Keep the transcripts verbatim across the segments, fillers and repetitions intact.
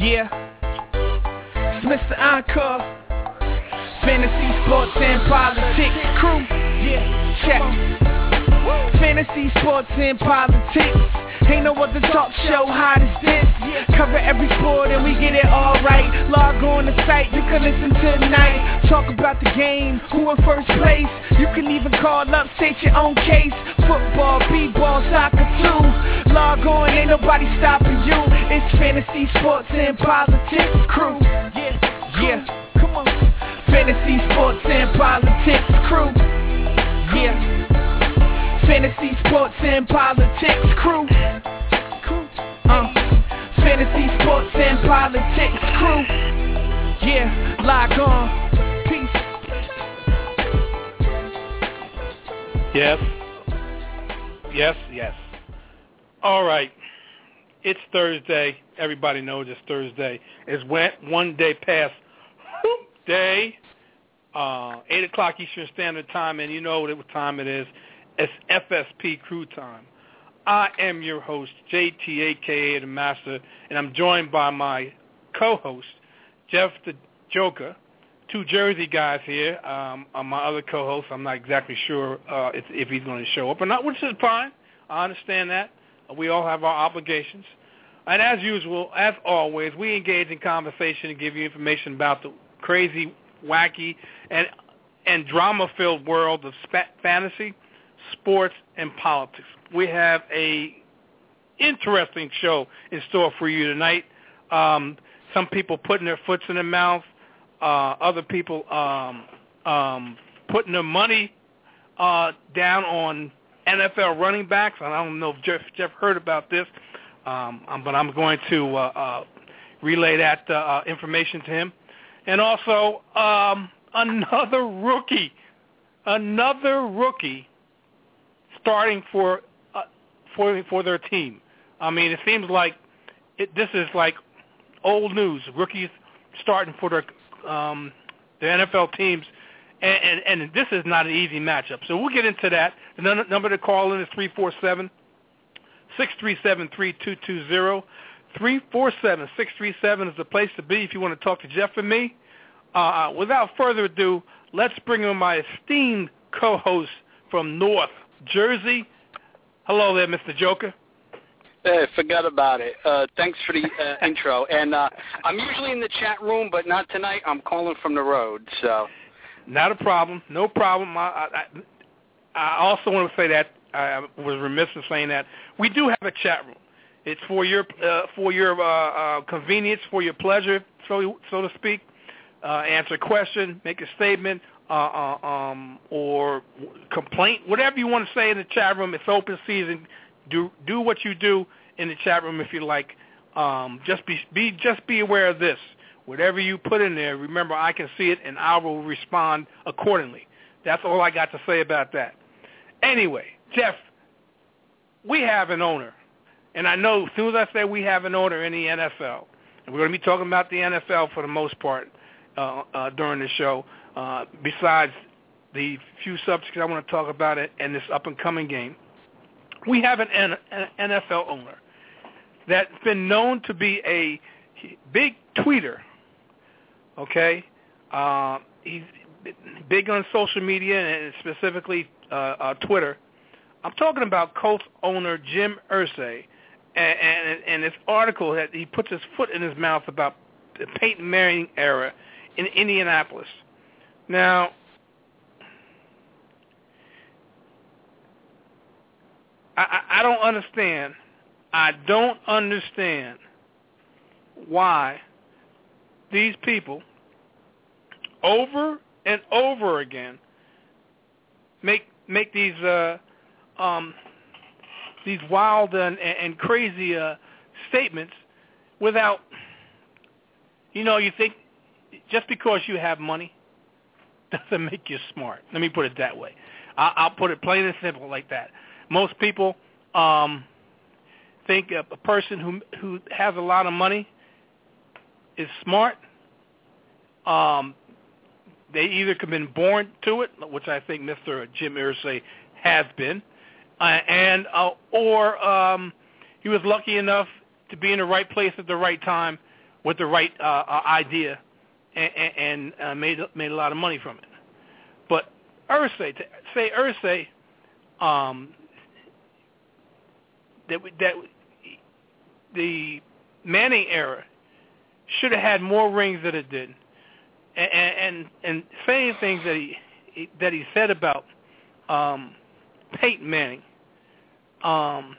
Yeah, it's Mister Encore, Fantasy, Sports, and Politics crew. Yeah, check. Fantasy, sports, and politics. Ain't no other talk show hot as this. Cover every sport and we get it all right. Log on the site, you can listen tonight. Talk about the game, who in first place. You can even call up, state your own case. Football, b-ball, soccer too. Log on, ain't nobody stopping you. It's Fantasy, sports, and politics crew. Yeah, yeah, come on. Fantasy, sports, and politics crew. Yeah. Fantasy, sports, and politics crew. Uh, Fantasy, sports, and politics crew. Yeah, log on. Peace. Yes. Yes, yes. All right. It's Thursday. Everybody knows it's Thursday. It's one day past Hoop Day. Uh, eight o'clock Eastern Standard Time, and you know what time it is. It's F S P Crew Time. I am your host, J T, a k a. The Master, and I'm joined by my co-host, Jeff the Joker, two Jersey guys here. Um, on my other co-host, I'm not exactly sure uh, if, if he's going to show up or not, which is fine. I understand that. We all have our obligations. And as usual, as always, we engage in conversation and give you information about the crazy, wacky, and, and drama-filled world of sp- fantasy, sports, and politics. We have a interesting show in store for you tonight. Um, some people putting their foots in their mouth, uh, other people um, um, putting their money uh, down on N F L running backs. I don't know if Jeff, Jeff heard about this, um, but I'm going to uh, uh, relay that uh, information to him. And also um, another rookie, another rookie starting for uh, for for their team. I mean, it seems like it, this is like old news. Rookies starting for their um, the N F L teams, and, and, and this is not an easy matchup. So we'll get into that. The number to call in is three four seven, six three seven, three two two zero. three four seven, six three seven is the place to be if you want to talk to Jeff and me. Uh, without further ado, let's bring in my esteemed co-host from North Jersey. Hello there, Mister Joker. Hey, forgot about it. Uh, thanks for the uh, intro. And uh, I'm usually in the chat room, but not tonight. I'm calling from the road. So, not a problem. No problem. I, I, I also want to say that I was remiss in saying that we do have a chat room. It's for your uh, for your uh, uh, convenience, for your pleasure, so so to speak. Uh, answer a question, make a statement, uh, uh, um, or complaint, whatever you want to say in the chat room. It's open season. Do do what you do in the chat room if you like. Um, just be be just be aware of this. Whatever you put in there, remember I can see it and I will respond accordingly. That's all I got to say about that. Anyway, Jeff, we have an owner, and I know as soon as I say we have an owner in the N F L, and we're going to be talking about the N F L for the most part uh, uh, during the show. Uh, besides the few subjects I want to talk about it and this up and coming game. We have an N F L owner that's been known to be a big tweeter, okay? Uh, he's big on social media and specifically uh, uh, Twitter. I'm talking about Colts owner Jim Irsay and, and, and this article that he puts his foot in his mouth about the Peyton Manning era in Indianapolis. Now, I, I don't understand. I don't understand why these people over and over again make make these uh, um, these wild and, and crazy uh, statements without, you know, you think just because you have money doesn't make you smart. Let me put it that way. I, I'll put it plain and simple like that. Most people um, think a, a person who who has a lot of money is smart. Um, they either have been born to it, which I think Mister Jim Irsay has been, uh, and uh, or um, he was lucky enough to be in the right place at the right time with the right uh, uh, idea and, and uh, made made a lot of money from it. But Irsay, to say Irsay, um, that that the Manning era should have had more rings than it did, and and, and saying things that he that he said about um, Peyton Manning, um,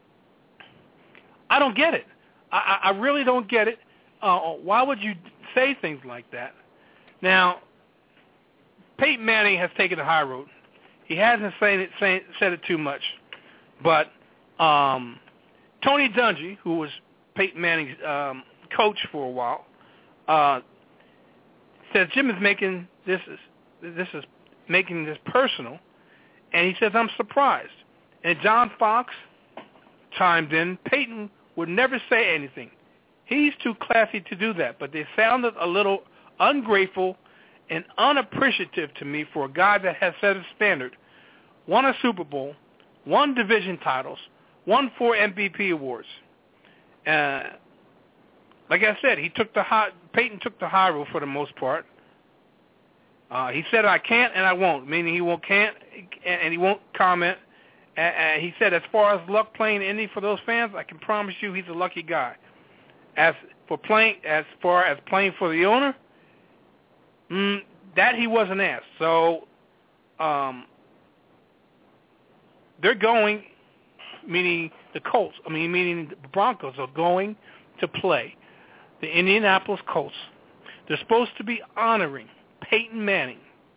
I don't get it. I, I really don't get it. Uh, why would you say things like that? Now, Peyton Manning has taken the high road. He hasn't said it, say, said it too much, but um, Tony Dungy, who was Peyton Manning's um, coach for a while, uh, says Jim is making this is this is making this personal, and he says I'm surprised. And John Fox chimed in. Peyton would never say anything. He's too classy to do that, but they sounded a little ungrateful and unappreciative to me for a guy that has set a standard, won a Super Bowl, won division titles, won four M V P awards. Uh, like I said, he took the high, Peyton took the high road for the most part. Uh, he said, I can't and I won't, meaning he won't can't and he won't comment. And he said, as far as luck playing Indy for those fans, I can promise you he's a lucky guy. As for playing, as far as playing for the owner, mm, that he wasn't asked. So um, they're going, meaning the Colts, I mean, meaning the Broncos are going to play the Indianapolis Colts. They're supposed to be honoring Peyton Manning.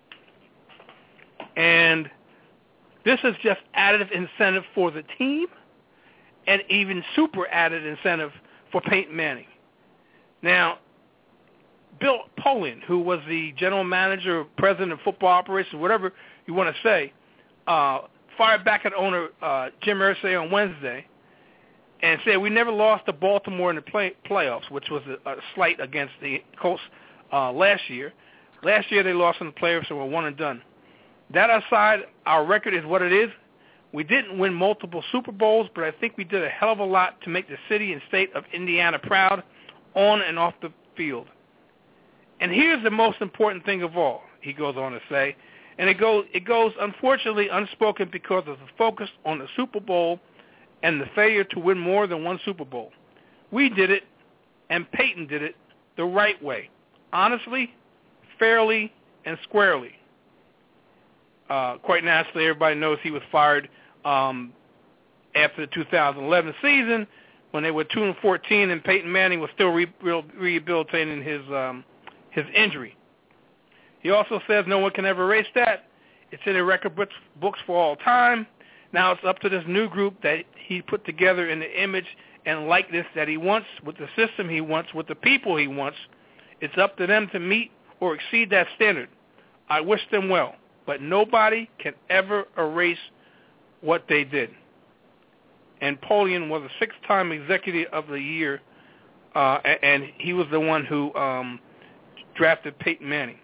And this is just additive incentive for the team and even super added incentive for Peyton Manning. Now, Bill Polian, who was the general manager, president of football operations, whatever you want to say, uh, fired back at owner uh, Jim Irsay on Wednesday and said, we never lost to Baltimore in the play- playoffs, which was a, a slight against the Colts uh, last year. Last year they lost in the playoffs and were one and done. That aside, our record is what it is. We didn't win multiple Super Bowls, but I think we did a hell of a lot to make the city and state of Indiana proud on and off the field. And here's the most important thing of all, he goes on to say, and it goes, it goes unfortunately unspoken because of the focus on the Super Bowl and the failure to win more than one Super Bowl. We did it, and Peyton did it the right way, honestly, fairly, and squarely. Uh, quite naturally, everybody knows he was fired um, after the two thousand eleven season when they were two and fourteen, and Peyton Manning was still re- re- rehabilitating his um, his injury. He also says no one can ever erase that. It's in the record books, books for all time. Now it's up to this new group that he put together in the image and likeness that he wants, with the system he wants, with the people he wants. It's up to them to meet or exceed that standard. I wish them well, but nobody can ever erase what they did. And Polian was a six-time Executive of the Year, uh, and he was the one who um, drafted Peyton Manning.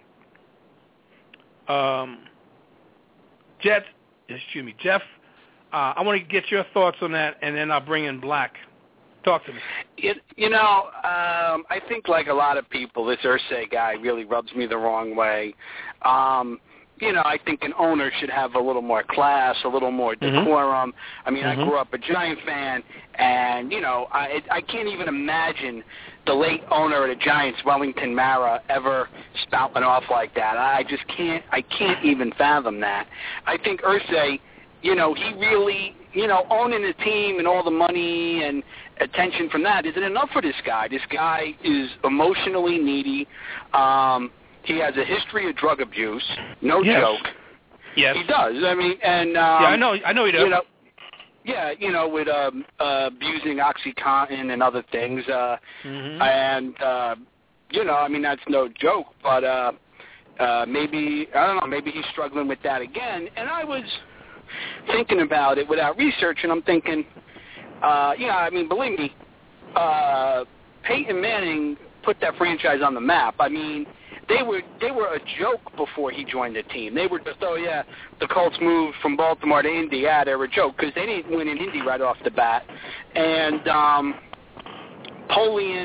Um, Jeff, excuse me, Jeff, uh, I want to get your thoughts on that, and then I'll bring in Black. Talk to me. It, you know, um, I think like a lot of people, this Irsay guy really rubs me the wrong way. Um, you know, I think an owner should have a little more class, a little more decorum. Mm-hmm. I mean, mm-hmm. I grew up a Giant fan, and, you know, I, I can't even imagine the late owner of the Giants, Wellington Mara, ever spouting off like that. I just can't, I can't even fathom that. I think Irsay, you know, he really, you know, owning the team and all the money and attention from that isn't enough for this guy. This guy is emotionally needy. Um, he has a history of drug abuse. No yes. joke. Yes, he does. I mean, and um, yeah, I know, I know he does. You know, yeah, you know, with um, uh, abusing OxyContin and other things, uh, mm-hmm. and uh, you know, I mean, that's no joke. But uh, uh, maybe I don't know. Maybe he's struggling with that again. And I was thinking about it without research, and I'm thinking, uh, yeah, I mean, believe me, uh, Peyton Manning put that franchise on the map. I mean, they were they were a joke before he joined the team. They were just, oh, yeah, the Colts moved from Baltimore to Indy. Yeah, they were a joke because they didn't win in Indy right off the bat. And um, Polian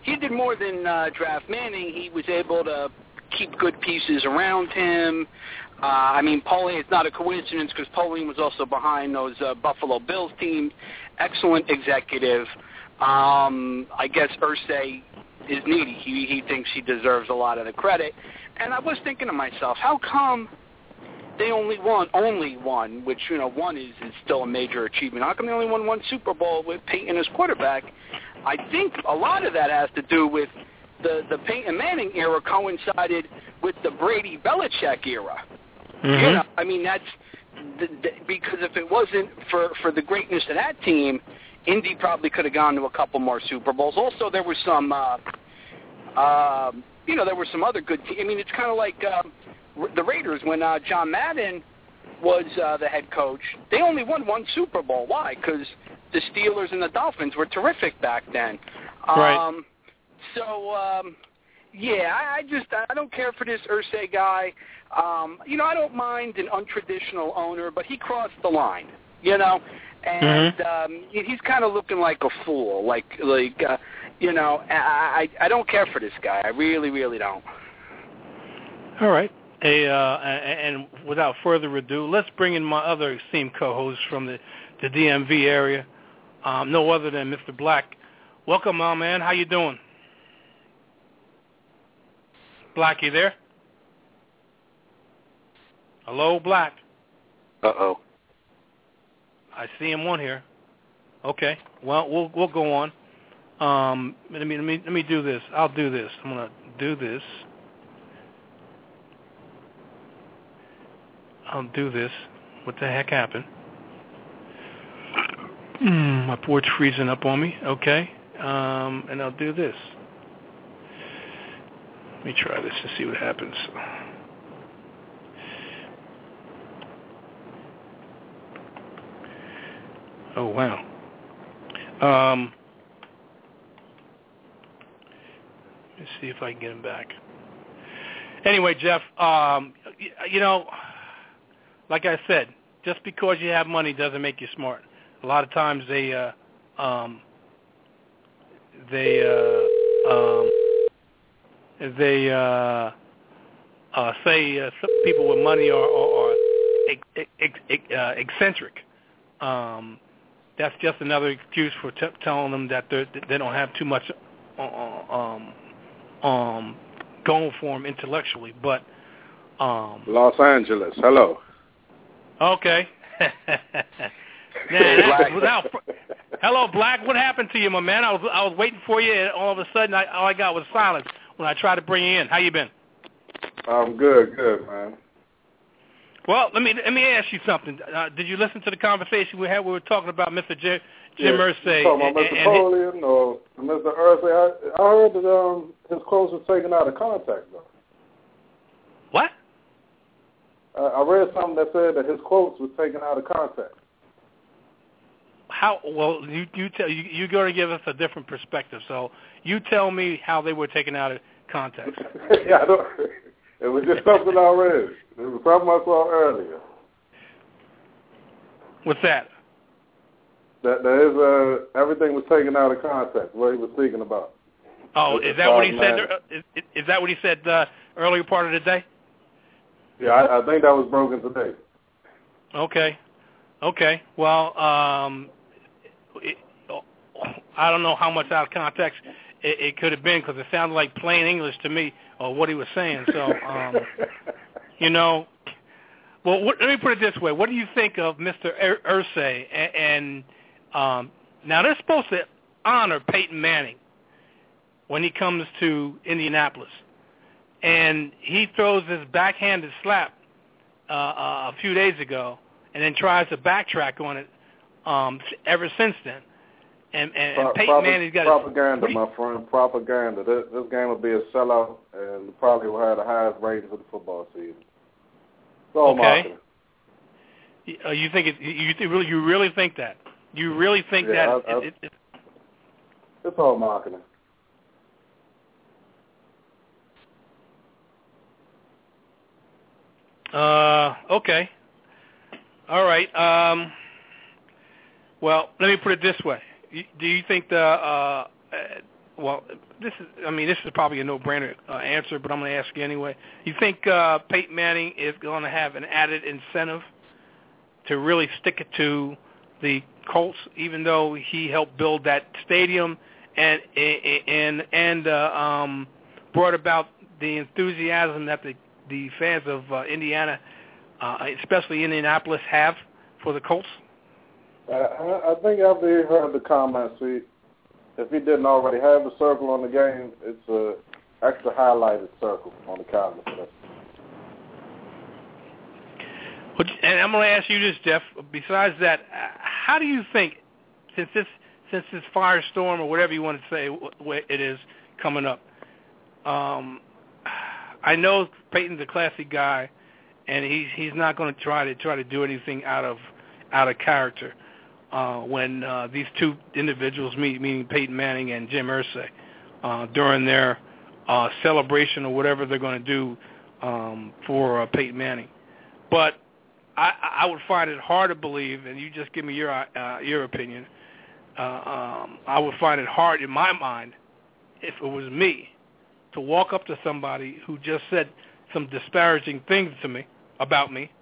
he did more than uh, draft Manning. He was able to keep good pieces around him. Uh, I mean, Pauline, it's not a coincidence because Pauline was also behind those uh, Buffalo Bills teams. Excellent executive. Um, I guess Irsay is needy. He, he thinks he deserves a lot of the credit. And I was thinking to myself, how come they only won, only won, which, you know, one is, is still a major achievement. How come they only won one Super Bowl with Peyton as quarterback? I think a lot of that has to do with the, the Peyton Manning era coincided with the Brady Belichick era. Mm-hmm. You know, I mean, that's the, the, because if it wasn't for, for the greatness of that team, Indy probably could have gone to a couple more Super Bowls. Also, there was some, uh, uh, you know, there were some other good teams. I mean, it's kind of like um, the Raiders when uh, John Madden was uh, the head coach. They only won one Super Bowl. Why? Because the Steelers and the Dolphins were terrific back then. Right. Um, so, um, yeah, I, I just I don't care for this Irsay guy. Um, you know, I don't mind an untraditional owner, but he crossed the line. You know. And mm-hmm. um, he's kind of looking like a fool, like like uh, you know. I, I I don't care for this guy. I really, really don't. All right. Hey, uh, and without further ado, let's bring in my other esteemed co-host from the, the D M V area, um, no other than Mister Black. Welcome, my man. How you doing? Black, you there? Hello, Black. Uh-oh. I see him on here. Okay. Well, we'll we'll go on. Um, let me let me let me do this. I'll do this. I'm gonna do this. I'll do this. What the heck happened? Mm, my board's freezing up on me. Okay. Um, and I'll do this. Let me try this and see what happens. Oh, wow. Um, let's see if I can get him back. Anyway, Jeff, um, you, you know, like I said, just because you have money doesn't make you smart. A lot of times they, uh, um, they, uh, um, they uh, uh, say uh, some people with money are, are, are ex- ex- ex- uh, eccentric. Um, That's just another excuse for t- telling them that they they don't have too much uh, um, um, going for them intellectually. But um, Los Angeles, hello. Okay. Man, that's, without, hello, Black. What happened to you, my man? I was I was waiting for you, and all of a sudden, I, all I got was silence when I tried to bring you in. How you been? I'm good, good, man. Well, let me let me ask you something. Uh, did you listen to the conversation we had? We were talking about Mister J, Jim yeah, Irsay. Talking about Mister Polian or Mister Irsay. I, I heard that um, his quotes was taken out of context, though. What? Uh, I read something that said that his quotes was taken out of context. How? Well, you you tell you you're going to give us a different perspective. So you tell me how they were taken out of context. yeah, I don't. It was just something I read. It was something I saw earlier. What's that? That there is uh, everything was taken out of context. What he was speaking about. Oh, is that what he said? Is, is that what he said uh, earlier part of the day? Yeah, I, I think that was broken today. Okay, okay. Well, um, it, I don't know how much out of context it, it could have been because it sounded like plain English to me, or what he was saying. So, um, you know, well, what, let me put it this way: what do you think of Mister Irsay? And, and um, now they're supposed to honor Peyton Manning when he comes to Indianapolis. And he throws this backhanded slap uh, uh, a few days ago, and then tries to backtrack on it um, ever since then. And, and, and Peyton Pro- Manning's got propaganda, a, my friend, propaganda. This, this game will be a sellout, and probably will have the highest ratings of the football season. It's all okay. marketing. Uh, you think it? You th- really? You really think that? You really think yeah, that? I, it, I, it, it, it's all marketing. Uh, okay. All right. Um, well, let me put it this way. Do you think the uh, well, this is, I mean, this is probably a no-brainer uh, answer, but I'm going to ask you anyway. You think uh, Peyton Manning is going to have an added incentive to really stick it to the Colts, even though he helped build that stadium and and and uh, um, brought about the enthusiasm that the, the fans of uh, Indiana, uh, especially Indianapolis, have for the Colts? Uh, I think after he heard the comments, he, if he didn't already have the circle on the game, it's a extra highlighted circle on the calendar for that. And I'm going to ask you this, Jeff. Besides that, how do you think, since this since this firestorm or whatever you want to say it is coming up, um, I know Peyton's a classy guy, and he's he's not going to try to try to do anything out of out of character uh, when uh, these two individuals meet, meaning Peyton Manning and Jim Irsay, uh, during their uh, celebration or whatever they're going to do um, for uh, Peyton Manning, but I, I would find it hard to believe, and you just give me your uh, your opinion. Uh, um, I would find it hard in my mind, if it was me, to walk up to somebody who just said some disparaging things to me about me,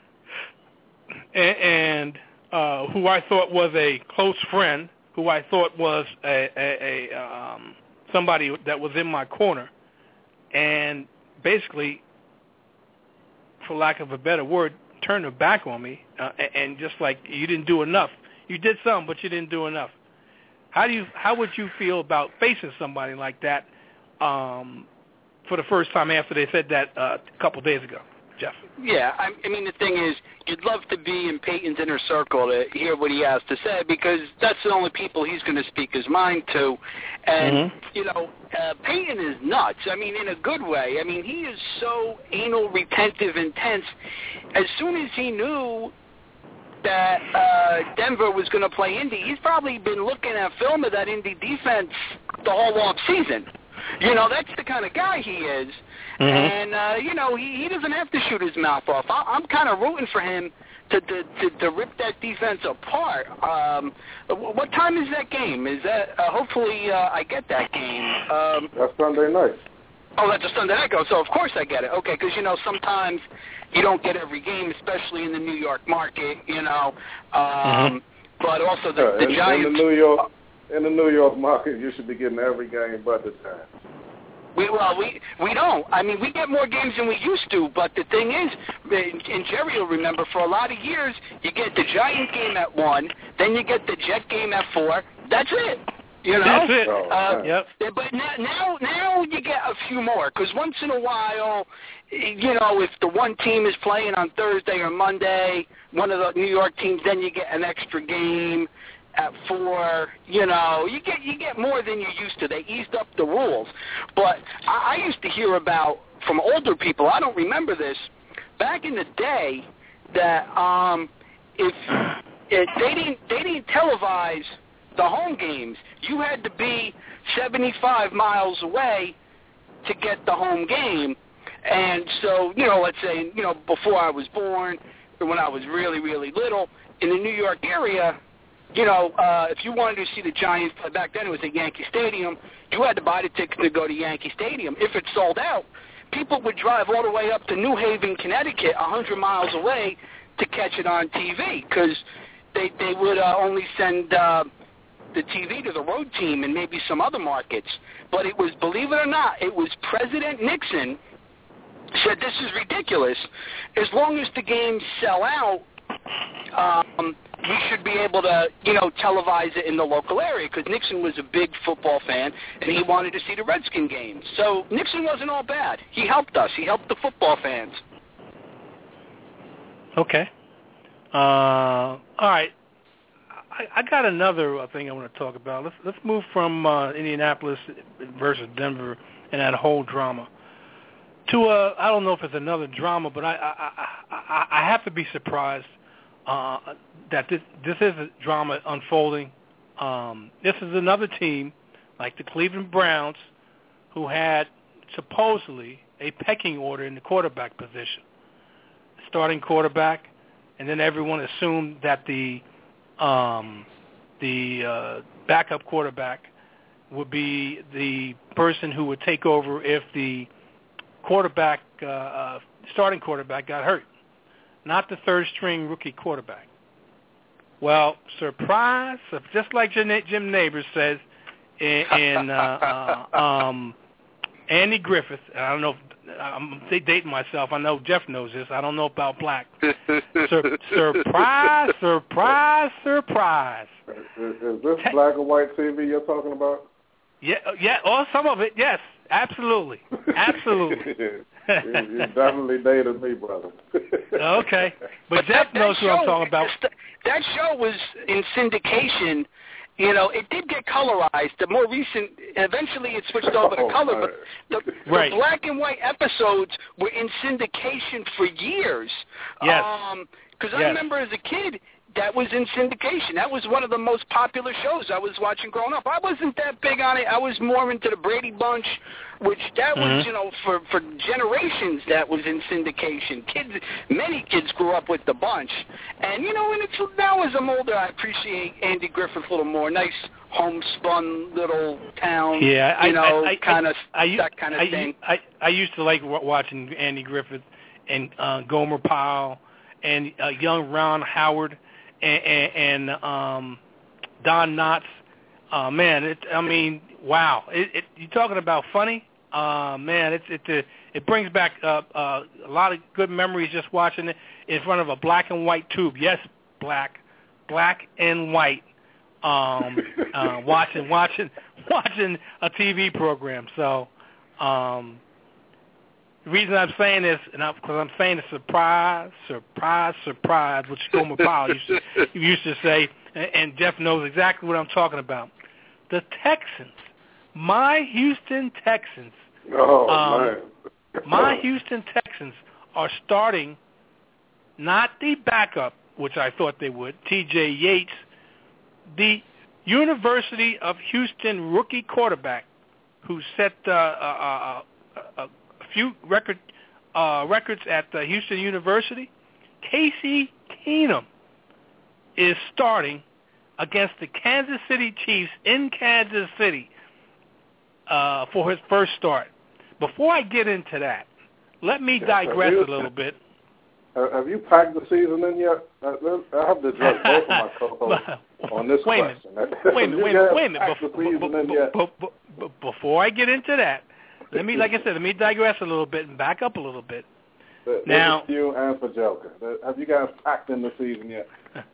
and, and uh, who I thought was a close friend, who I thought was a, a, a um, somebody that was in my corner, and basically, for lack of a better word, turned her back on me, uh, and just like, you didn't do enough. You did some, but you didn't do enough. How do you? How would you feel about facing somebody like that um, for the first time after they said that uh, a couple days ago, Jeff? Yeah, I, I mean, the thing is, you'd love to be in Peyton's inner circle to hear what he has to say, because that's the only people he's going to speak his mind to. And, mm-hmm. you know, uh, Peyton is nuts. I mean, in a good way. I mean, he is so anal, retentive, intense. As soon as he knew that uh, Denver was going to play Indy, he's probably been looking at film of that Indy defense the whole off season. You know, that's the kind of guy he is. Mm-hmm. And, uh, you know, he, he doesn't have to shoot his mouth off. I, I'm kind of rooting for him to, to, to, to rip that defense apart. Um, what time is that game? Is that uh, hopefully uh, I get that game. Um, that's Sunday night. Oh, that's a Sunday night go. So, of course I get it. Okay, because, you know, sometimes you don't get every game, especially in the New York market, you know. Um, mm-hmm. But also the, yeah, the in, Giants. In the New York, in the New York market, you should be getting every game but the Giants. We, well, we we don't. I mean, we get more games than we used to, but the thing is, and Jerry will remember, for a lot of years, you get the Giant game at one, then you get the Jet game at four. That's it. You know? That's it. Uh, yep. But now, now, now you get a few more, because once in a while, you know, if the one team is playing on Thursday or Monday, one of the New York teams, then you get an extra game at four. You know, you get you get more than you used to. They eased up the rules. But I, I used to hear about, from older people, I don't remember this, back in the day, that um, if, if they didn't they didn't televise the home games, you had to be seventy-five miles away to get the home game. And so, you know, let's say, you know, before I was born, or when I was really, really little, in the New York area, you know, uh, if you wanted to see the Giants play, back then it was at Yankee Stadium, you had to buy the ticket to go to Yankee Stadium. If it sold out, people would drive all the way up to New Haven, Connecticut, one hundred miles away to catch it on T V, because they, they would uh, only send uh, the T V to the road team and maybe some other markets. But it was, believe it or not, it was President Nixon said, this is ridiculous. As long as the games sell out, um, we should be able to, you know, televise it in the local area, because Nixon was a big football fan, and he wanted to see the Redskin games. So Nixon wasn't all bad. He helped us. He helped the football fans. Okay. Uh, all right. I, I got another thing I want to talk about. Let's let's move from uh, Indianapolis versus Denver and that whole drama to a, I don't know if it's another drama, but I I, I, I have to be surprised uh, that this this is a drama unfolding. Um, this is another team, like the Cleveland Browns, who had supposedly a pecking order in the quarterback position. Starting quarterback, and then everyone assumed that the um, the uh, backup quarterback would be the person who would take over if the quarterback, uh, uh, starting quarterback, got hurt, not the third-string rookie quarterback. Well, surprise, just like Jim Nabors says in, in uh, uh, um, Andy Griffith, I don't know if I'm dating myself. I know Jeff knows this. I don't know about Black. Sur- surprise, surprise, surprise. Is, is this Te- black and white T V you're talking about? Yeah, yeah, or some of it, yes. Absolutely. Absolutely. you, you definitely dated me, brother. Okay. But, but Jeff that, knows that who show, I'm talking about. That show was in syndication. You know, it did get colorized. The more recent, eventually it switched over to oh, color, but the, right. the black and white episodes were in syndication for years. Yes. Um, because yes. I remember as a kid, that was in syndication. That was one of the most popular shows I was watching growing up. I wasn't that big on it. I was more into the Brady Bunch, which that mm-hmm. was, you know, for, for generations that was in syndication. Kids, many kids grew up with the Bunch. And, you know, and it's, now as I'm older, I appreciate Andy Griffith a little more. Nice homespun little town, yeah, you know, I, I, kind of, I, that kind of I, thing. I, I, I used to like watching Andy Griffith and uh, Gomer Pyle and uh, young Ron Howard. And, and, and um, Don Knotts, uh, man, it, I mean, wow! It, it, you're talking about funny, uh, man. It it it, it brings back uh, uh, a lot of good memories just watching it in front of a black and white tube. Yes, black, black and white. Um, uh, watching watching watching a T V program. So. Um, The reason I'm saying this, and because I'm saying it's surprise, surprise, surprise, which Gomer Pyle used to, used to say, and, and Jeff knows exactly what I'm talking about. The Texans, my Houston Texans, oh, um, man. my Houston Texans are starting not the backup, which I thought they would, T J Yates, the University of Houston rookie quarterback who set uh, uh, uh, uh, few record uh, records at uh, Houston University. Casey Keenum is starting against the Kansas City Chiefs in Kansas City uh, for his first start. Before I get into that, let me digress you, a little bit. Have you packed the season in yet? I have to address both of my co-hosts on this wait question. Wait a minute, wait a minute, wait a minute. Before, before I get into that, Let me, like I said, let me digress a little bit and back up a little bit. This now, is you and for Joker. Have you guys packed in the season yet?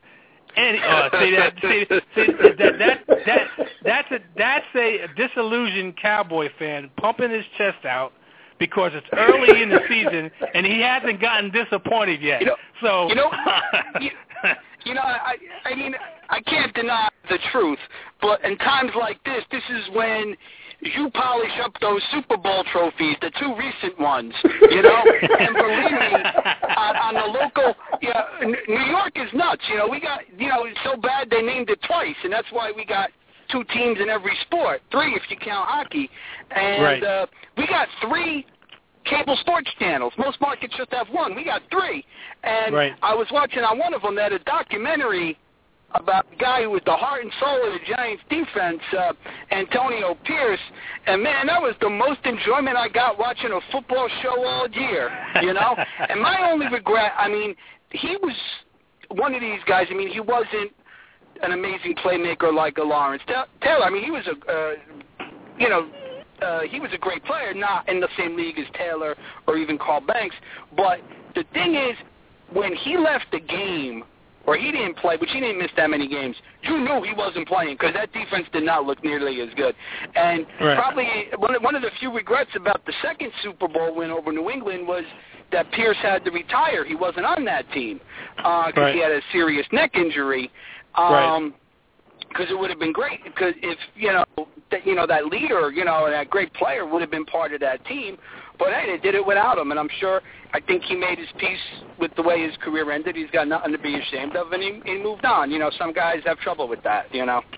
And uh, see that, see, see that, that, that, that's a that's a disillusioned Cowboy fan pumping his chest out because it's early in the season and he hasn't gotten disappointed yet. You know, so you know, you, you know, I, I mean, I can't deny the truth, but in times like this, this is when you polish up those Super Bowl trophies, the two recent ones, you know, and believe me, on, on the local, yeah, New York is nuts, you know, we got, you know, it's so bad they named it twice, and that's why we got two teams in every sport, three if you count hockey, and right. uh, we got three cable sports channels. Most markets just have one. We got three, and right. I was watching on one of them that a documentary about the guy who was the heart and soul of the Giants defense, uh, Antonio Pierce, and man, that was the most enjoyment I got watching a football show all year, you know? And my only regret, I mean, he was one of these guys, I mean, he wasn't an amazing playmaker like a Lawrence Taylor. I mean, he was a, uh, you know, uh, he was a great player, not in the same league as Taylor or even Carl Banks, but the thing is, when he left the game, or he didn't play, but he didn't miss that many games, you knew he wasn't playing because that defense did not look nearly as good. And right. probably one of, one of the few regrets about the second Super Bowl win over New England was that Pierce had to retire. He wasn't on that team because uh, right. he had a serious neck injury. Um, right. Because it would have been great because if, you know, that, you know, that leader, you know, that great player would have been part of that team. But, hey, they did it without him, and I'm sure, I think he made his peace with the way his career ended. He's got nothing to be ashamed of, and he, he moved on. You know, some guys have trouble with that, you know.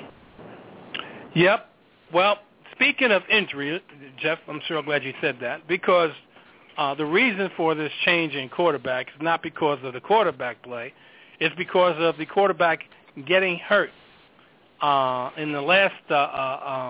Yep. Well, speaking of injury, Jeff, I'm sure I'm glad you said that, because uh, the reason for this change in quarterback is not because of the quarterback play. It's because of the quarterback getting hurt. Uh, in the last uh, uh, um,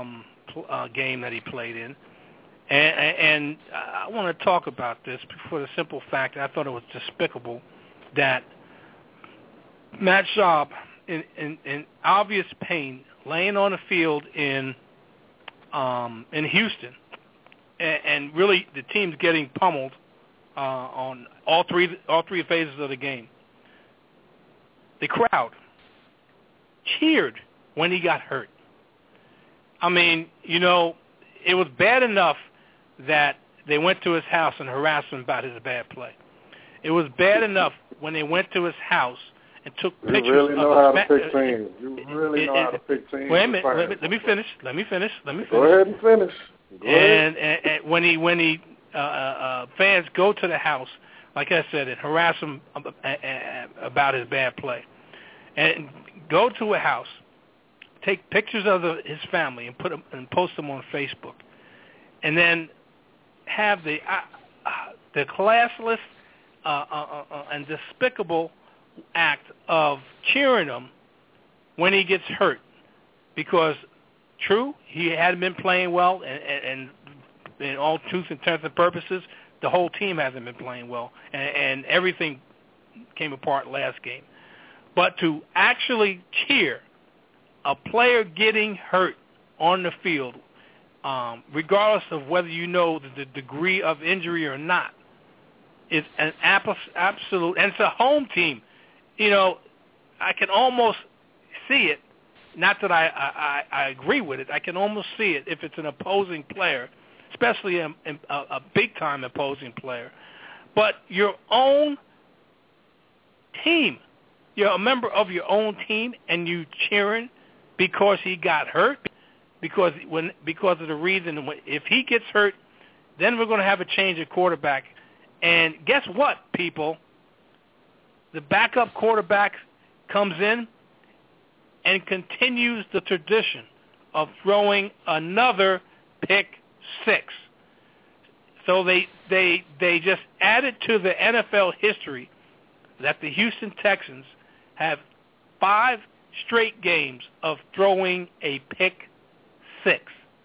uh, game that he played in. And, and I want to talk about this for the simple fact that I thought it was despicable that Matt Schaub, in, in, in obvious pain, laying on the field in um, in Houston, and, and really the team's getting pummeled uh, on all three all three phases of the game. The crowd cheered when he got hurt. I mean, you know, it was bad enough that they went to his house and harassed him about his bad play. It was bad enough when they went to his house and took you pictures really know of how his to pick teams. You really it, know it, how to pick teams. Wait a minute. Let me, let me finish. Let me finish. Let me finish. Go ahead and finish. Go and, ahead. and, and when he when he uh, uh, fans go to the house, like I said, and harass him about his bad play, and go to a house, take pictures of the, his family and put them and post them on Facebook, and then have the uh, uh, the classless uh, uh, uh, and despicable act of cheering him when he gets hurt, because true, he hadn't been playing well, and, and, and in all truth and intents and purposes, the whole team hasn't been playing well, and, and everything came apart last game. But to actually cheer a player getting hurt on the field, um, regardless of whether you know the, the degree of injury or not, is an absolute, and it's a home team. You know, I can almost see it, not that I, I, I agree with it, I can almost see it if it's an opposing player, especially a, a, a big-time opposing player. But your own team, you're a member of your own team, and you cheering because he got hurt, because when because of the reason, if he gets hurt, then we're going to have a change of quarterback. And guess what, people? The backup quarterback comes in and continues the tradition of throwing another pick six. So they they they just added to the N F L history that the Houston Texans have five straight games of throwing a pick six.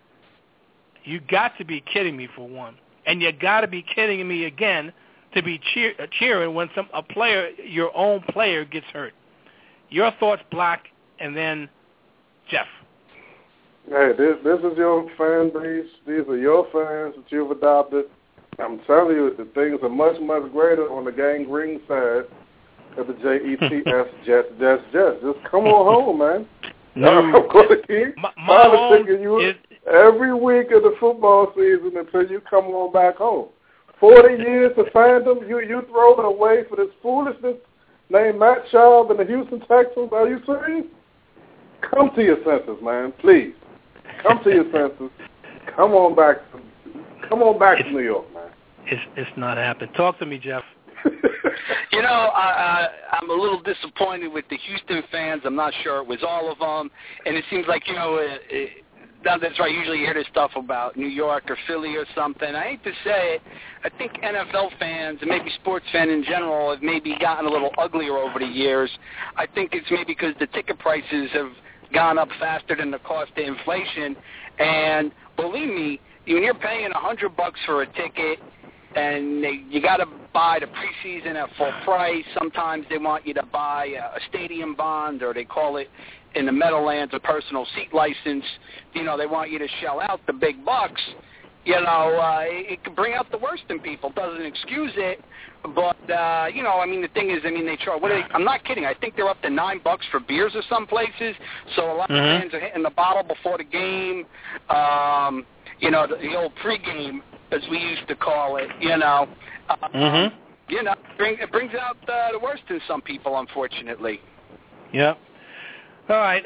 You got to be kidding me for one, and you got to be kidding me again to be cheer, uh, cheering when some a player, your own player, gets hurt. Your thoughts, Black, and then Jeff. Hey, this this is your fan base. These are your fans that you've adopted. I'm telling you, the things are much, much greater on the gang green side of the J E T S, Jets, Jets, Jets. Just come on home, man. No. I'm going to keep my, my politicking you is, every week of the football season until you come on back home. Forty years of fandom, you you throw it away for this foolishness named Matt Schaub and the Houston Texans. Are you serious? Come to your senses, man. Please. Come to your senses. Come on back. Come on back to New York, man. It's it's not happening. Talk to me, Jeff. You know, I, I, I'm a little disappointed with the Houston fans. I'm not sure it was all of them. And it seems like, you know, it, it, that's right, usually you hear this stuff about New York or Philly or something. I hate to say it, I think N F L fans and maybe sports fans in general have maybe gotten a little uglier over the years. I think it's maybe because the ticket prices have gone up faster than the cost of inflation. And believe me, when you're paying a hundred bucks for a ticket, and they, you got to buy the preseason at full price. Sometimes they want you to buy a, a stadium bond, or they call it in the Meadowlands a personal seat license. You know, they want you to shell out the big bucks. You know, uh, it, it can bring out the worst in people. Doesn't excuse it, but uh, you know, I mean, the thing is, I mean, they charge. What are they, I'm not kidding. I think they're up to nine bucks for beers or some places. So a lot mm-hmm. of fans are hitting the bottle before the game. Um, you know, the, the old pregame, as we used to call it. You know, uh, mm-hmm. you know, bring, it brings out uh, the worst in some people, unfortunately. Yeah. All right.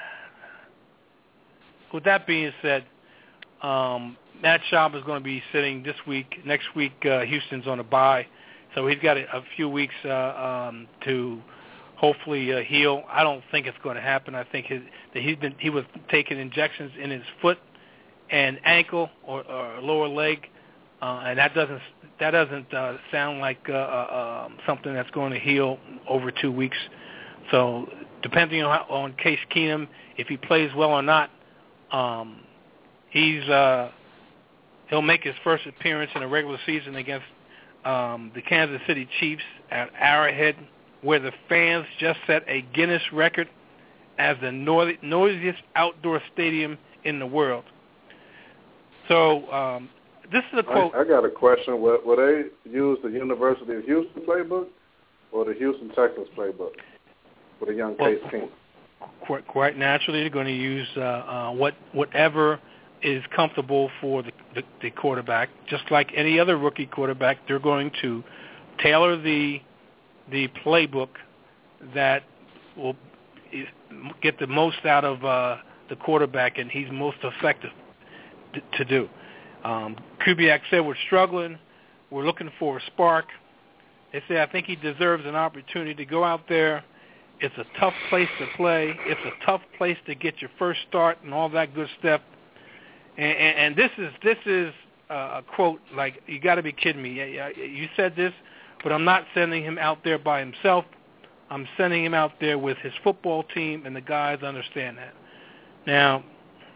With that being said, um, Matt Schaub is going to be sitting this week. Next week, uh, Houston's on a bye, so he's got a, a few weeks uh, um, to hopefully uh, heal. I don't think it's going to happen. I think his, that he's been he was taking injections in his foot and ankle or, or lower leg, uh, and that doesn't that doesn't uh, sound like uh, uh, something that's going to heal over two weeks. So depending on how, on Case Keenum, if he plays well or not, um, He's uh, he'll make his first appearance in the regular season against um, the Kansas City Chiefs at Arrowhead, where the fans just set a Guinness record as the noisiest outdoor stadium in the world. So um, this is a quote. I, I got a question. Will, will they use the University of Houston playbook or the Houston Texans playbook for the young Case Keenum? Quite, quite naturally, they're going to use uh, uh, what whatever is comfortable for the, the, the quarterback. Just like any other rookie quarterback, they're going to tailor the the playbook that will get the most out of uh, the quarterback, and he's most effective t- to do. Um, Kubiak said, we're struggling. We're looking for a spark. They say, I think he deserves an opportunity to go out there. It's a tough place to play. It's a tough place to get your first start and all that good stuff. And, and, and this is this is uh, a quote like, you got to be kidding me. You said this, but I'm not sending him out there by himself. I'm sending him out there with his football team, and the guys understand that. Now,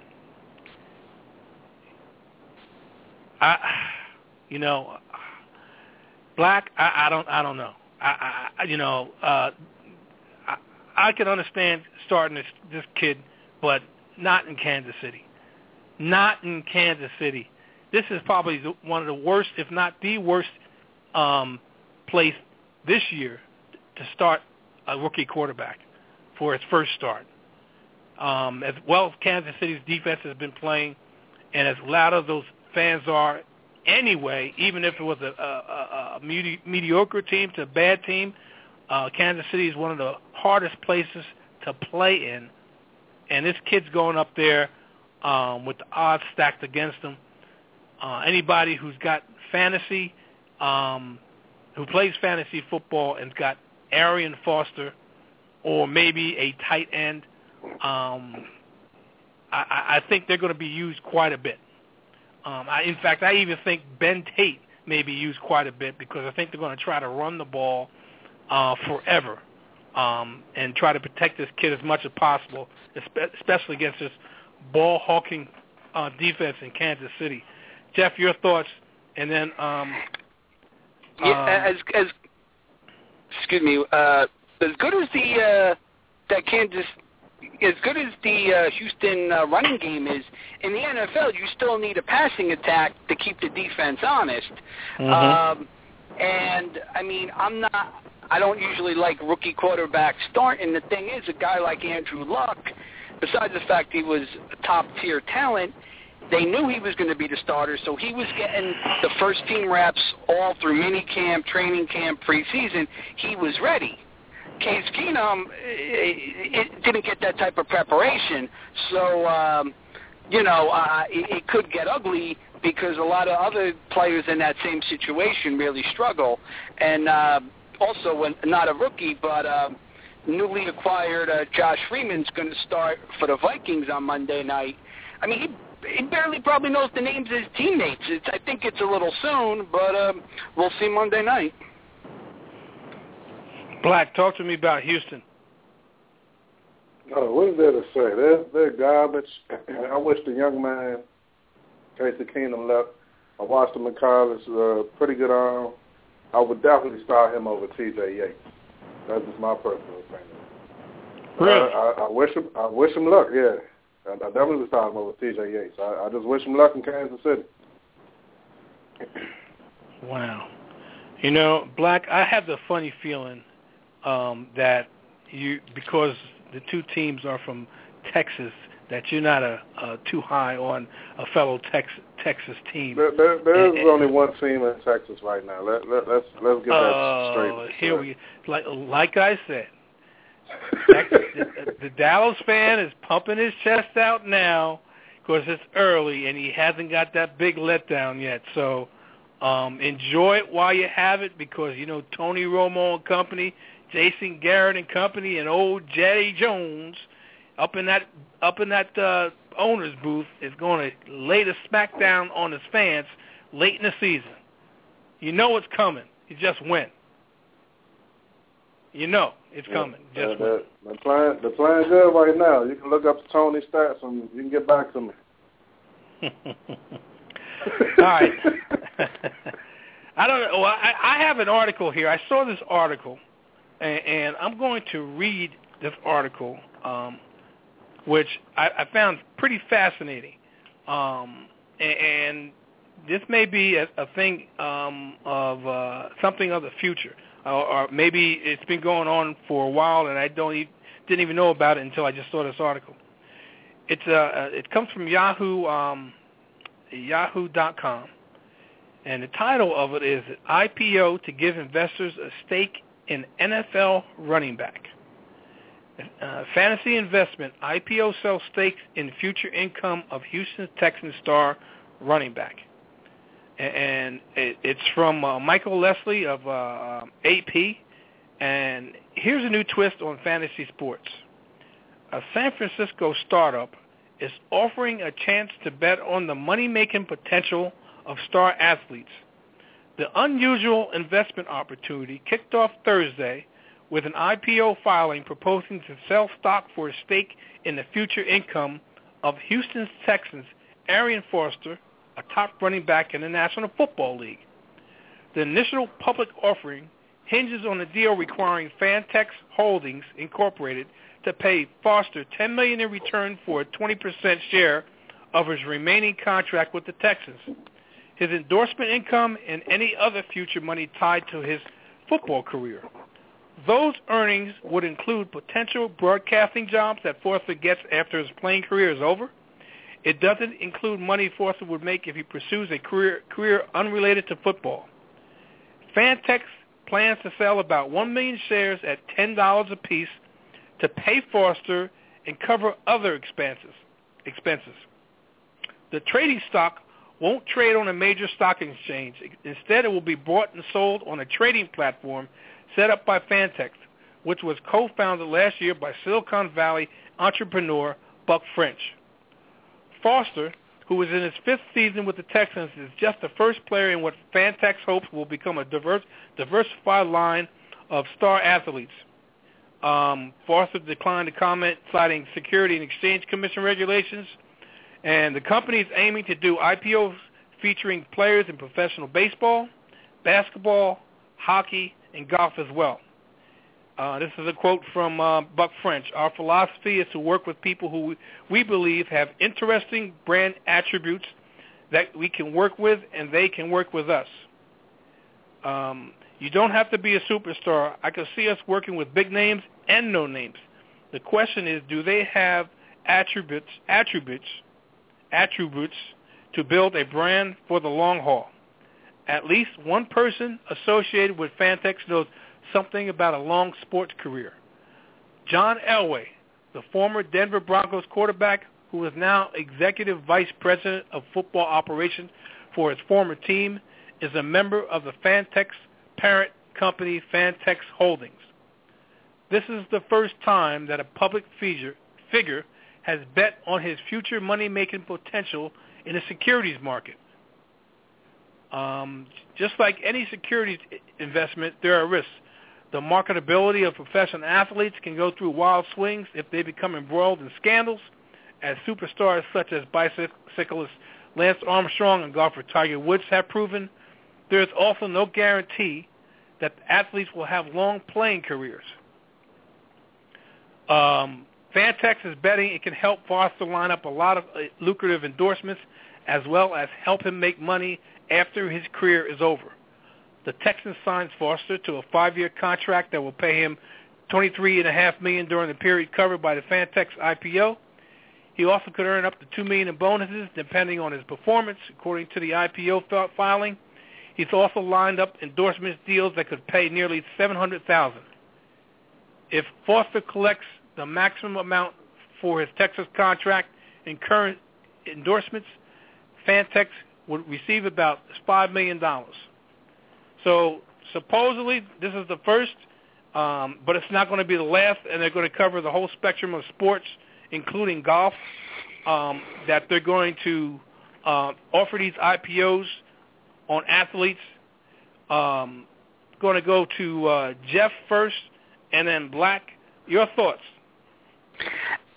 I, you know, Black, I, I don't, I don't know. I, I you know, uh, I, I can understand starting this this kid, but not in Kansas City. Not in Kansas City. This is probably the, one of the worst, if not the worst, um, place this year to start a rookie quarterback for his first start. Um, as well as Kansas City's defense has been playing, and as loud as those fans are anyway, even if it was a, a, a medi- mediocre team to a bad team, uh, Kansas City is one of the hardest places to play in. And this kid's going up there um, with the odds stacked against him. Uh, anybody who's got fantasy, um, who plays fantasy football and's got Arian Foster or maybe a tight end, um, I, I think they're going to be used quite a bit. Um, I, in fact, I even think Ben Tate may be used quite a bit because I think they're going to try to run the ball uh, forever um, and try to protect this kid as much as possible, especially against this ball-hawking uh, defense in Kansas City. Jeff, your thoughts, and then um, yeah, um, as as excuse me, uh, as good as the uh, that Kansas, as good as the uh, Houston uh, running game is in the N F L, you still need a passing attack to keep the defense honest. Mm-hmm. Um, and I mean, I'm not. I don't usually like rookie quarterbacks starting. The thing is, a guy like Andrew Luck, besides the fact he was a top-tier talent, they knew he was going to be the starter, so he was getting the first-team reps all through minicamp, training camp, preseason. He was ready. Case Keenum, it, it didn't get that type of preparation. So, um, you know, uh, it, it could get ugly because a lot of other players in that same situation really struggle. And uh, also, when, not a rookie, but uh, newly acquired uh, Josh Freeman's going to start for the Vikings on Monday night. I mean, he He barely probably knows the names of his teammates. It's, I think it's a little soon, but um, we'll see Monday night. Black, talk to me about Houston. Oh, what is there to say? They're, they're garbage. I wish the young man, Casey Keenum, left. I watched him in college, uh, pretty good arm. I would definitely start him over T J Yates. That's just my personal opinion. Really? I, I, I wish him. I wish him luck. Yeah. I definitely was talking about T J Yates. I, I just wish him luck in Kansas City. Wow. You know, Black, I have the funny feeling um, that you, because the two teams are from Texas, that you're not a, a too high on a fellow Tex, Texas team. There, there, there's and, only one team in Texas right now. Let, let, let's let's get that uh, straight. Here we like like I said. the, the Dallas fan is pumping his chest out now because it's early and he hasn't got that big letdown yet. So um, enjoy it while you have it because, you know, Tony Romo and company, Jason Garrett and company, and old Jerry Jones up in that up in that uh, owner's booth is going to lay the smackdown on his fans late in the season. You know it's coming. You just win. You know it's coming. Yeah, Just they're, they're playing. They're playing good right now. You can look up Tony's stats and you can get back to me. All right. I don't know. Well, I, I have an article here. I saw this article, and, and I'm going to read this article, um, which I, I found pretty fascinating. Um, and, and this may be a, a thing um, of uh, something of the future, or, or maybe it's been going on for a while, and I don't even, didn't even know about it until I just saw this article. It's uh, it comes from Yahoo, um, Yahoo dot com. And the title of it is I P O to give investors a stake in N F L running back. Uh, fantasy investment, I P O sells stakes in future income of Houston Texans star running back. And it, it's from uh, Michael Leslie of uh, A P. And here's a new twist on fantasy sports. A San Francisco startup is offering a chance to bet on the money-making potential of star athletes. The unusual investment opportunity kicked off Thursday with an I P O filing proposing to sell stock for a stake in the future income of Houston Texans Arian Foster, a top running back in the National Football League. The initial public offering hinges on a deal requiring Fantex Holdings Incorporated to pay Foster ten million dollars in return for a twenty percent share of his remaining contract with the Texans, his endorsement income, and any other future money tied to his football career. Those earnings would include potential broadcasting jobs that Foster gets after his playing career is over. It doesn't include money Foster would make if he pursues a career, career unrelated to football. Fantex plans to sell about one million shares at ten dollars apiece to pay Foster and cover other expenses. expenses. The trading stock won't trade on a major stock exchange. Instead, it will be bought and sold on a trading platform set up by Fantex, which was co-founded last year by Silicon Valley entrepreneur Buck French. Foster, who is in his fifth season with the Texans, is just the first player in what Fantex hopes will become a diverse, diversified line of star athletes. Um, Foster declined to comment, citing Security and Exchange Commission regulations. And the company is aiming to do I P Os featuring players in professional baseball, basketball, hockey, and golf as well. Uh, this is a quote from uh, Buck French. Our philosophy is to work with people who we believe have interesting brand attributes that we can work with, and they can work with us. Um, you don't have to be a superstar. I can see us working with big names and no names. The question is, do they have attributes, attributes, attributes to build a brand for the long haul? At least one person associated with Fantex knows something about a long sports career. John Elway, the former Denver Broncos quarterback who is now executive vice president of football operations for his former team, is a member of the Fantex parent company Fantex Holdings. This is the first time that a public figure, figure has bet on his future money-making potential in the securities market. Um, just like any securities investment, there are risks. The marketability of professional athletes can go through wild swings if they become embroiled in scandals, as superstars such as bicyclist Lance Armstrong and golfer Tiger Woods have proven. There is also no guarantee that athletes will have long playing careers. Um, Fantex is betting it can help Foster line up a lot of uh, lucrative endorsements, as well as help him make money after his career is over. The Texans signed Foster to a five-year contract that will pay him twenty-three point five million dollars during the period covered by the Fantex I P O. He also could earn up to two million dollars in bonuses depending on his performance, according to the I P O filing. He's also lined up endorsement deals that could pay nearly seven hundred thousand dollars. If Foster collects the maximum amount for his Texas contract in current endorsements, Fantex would receive about five million dollars. So supposedly this is the first, um, but it's not going to be the last, and they're going to cover the whole spectrum of sports, including golf, um, that they're going to uh, offer these I P Os on athletes. Um, going to go to uh, Jeff first, and then Black. Your thoughts?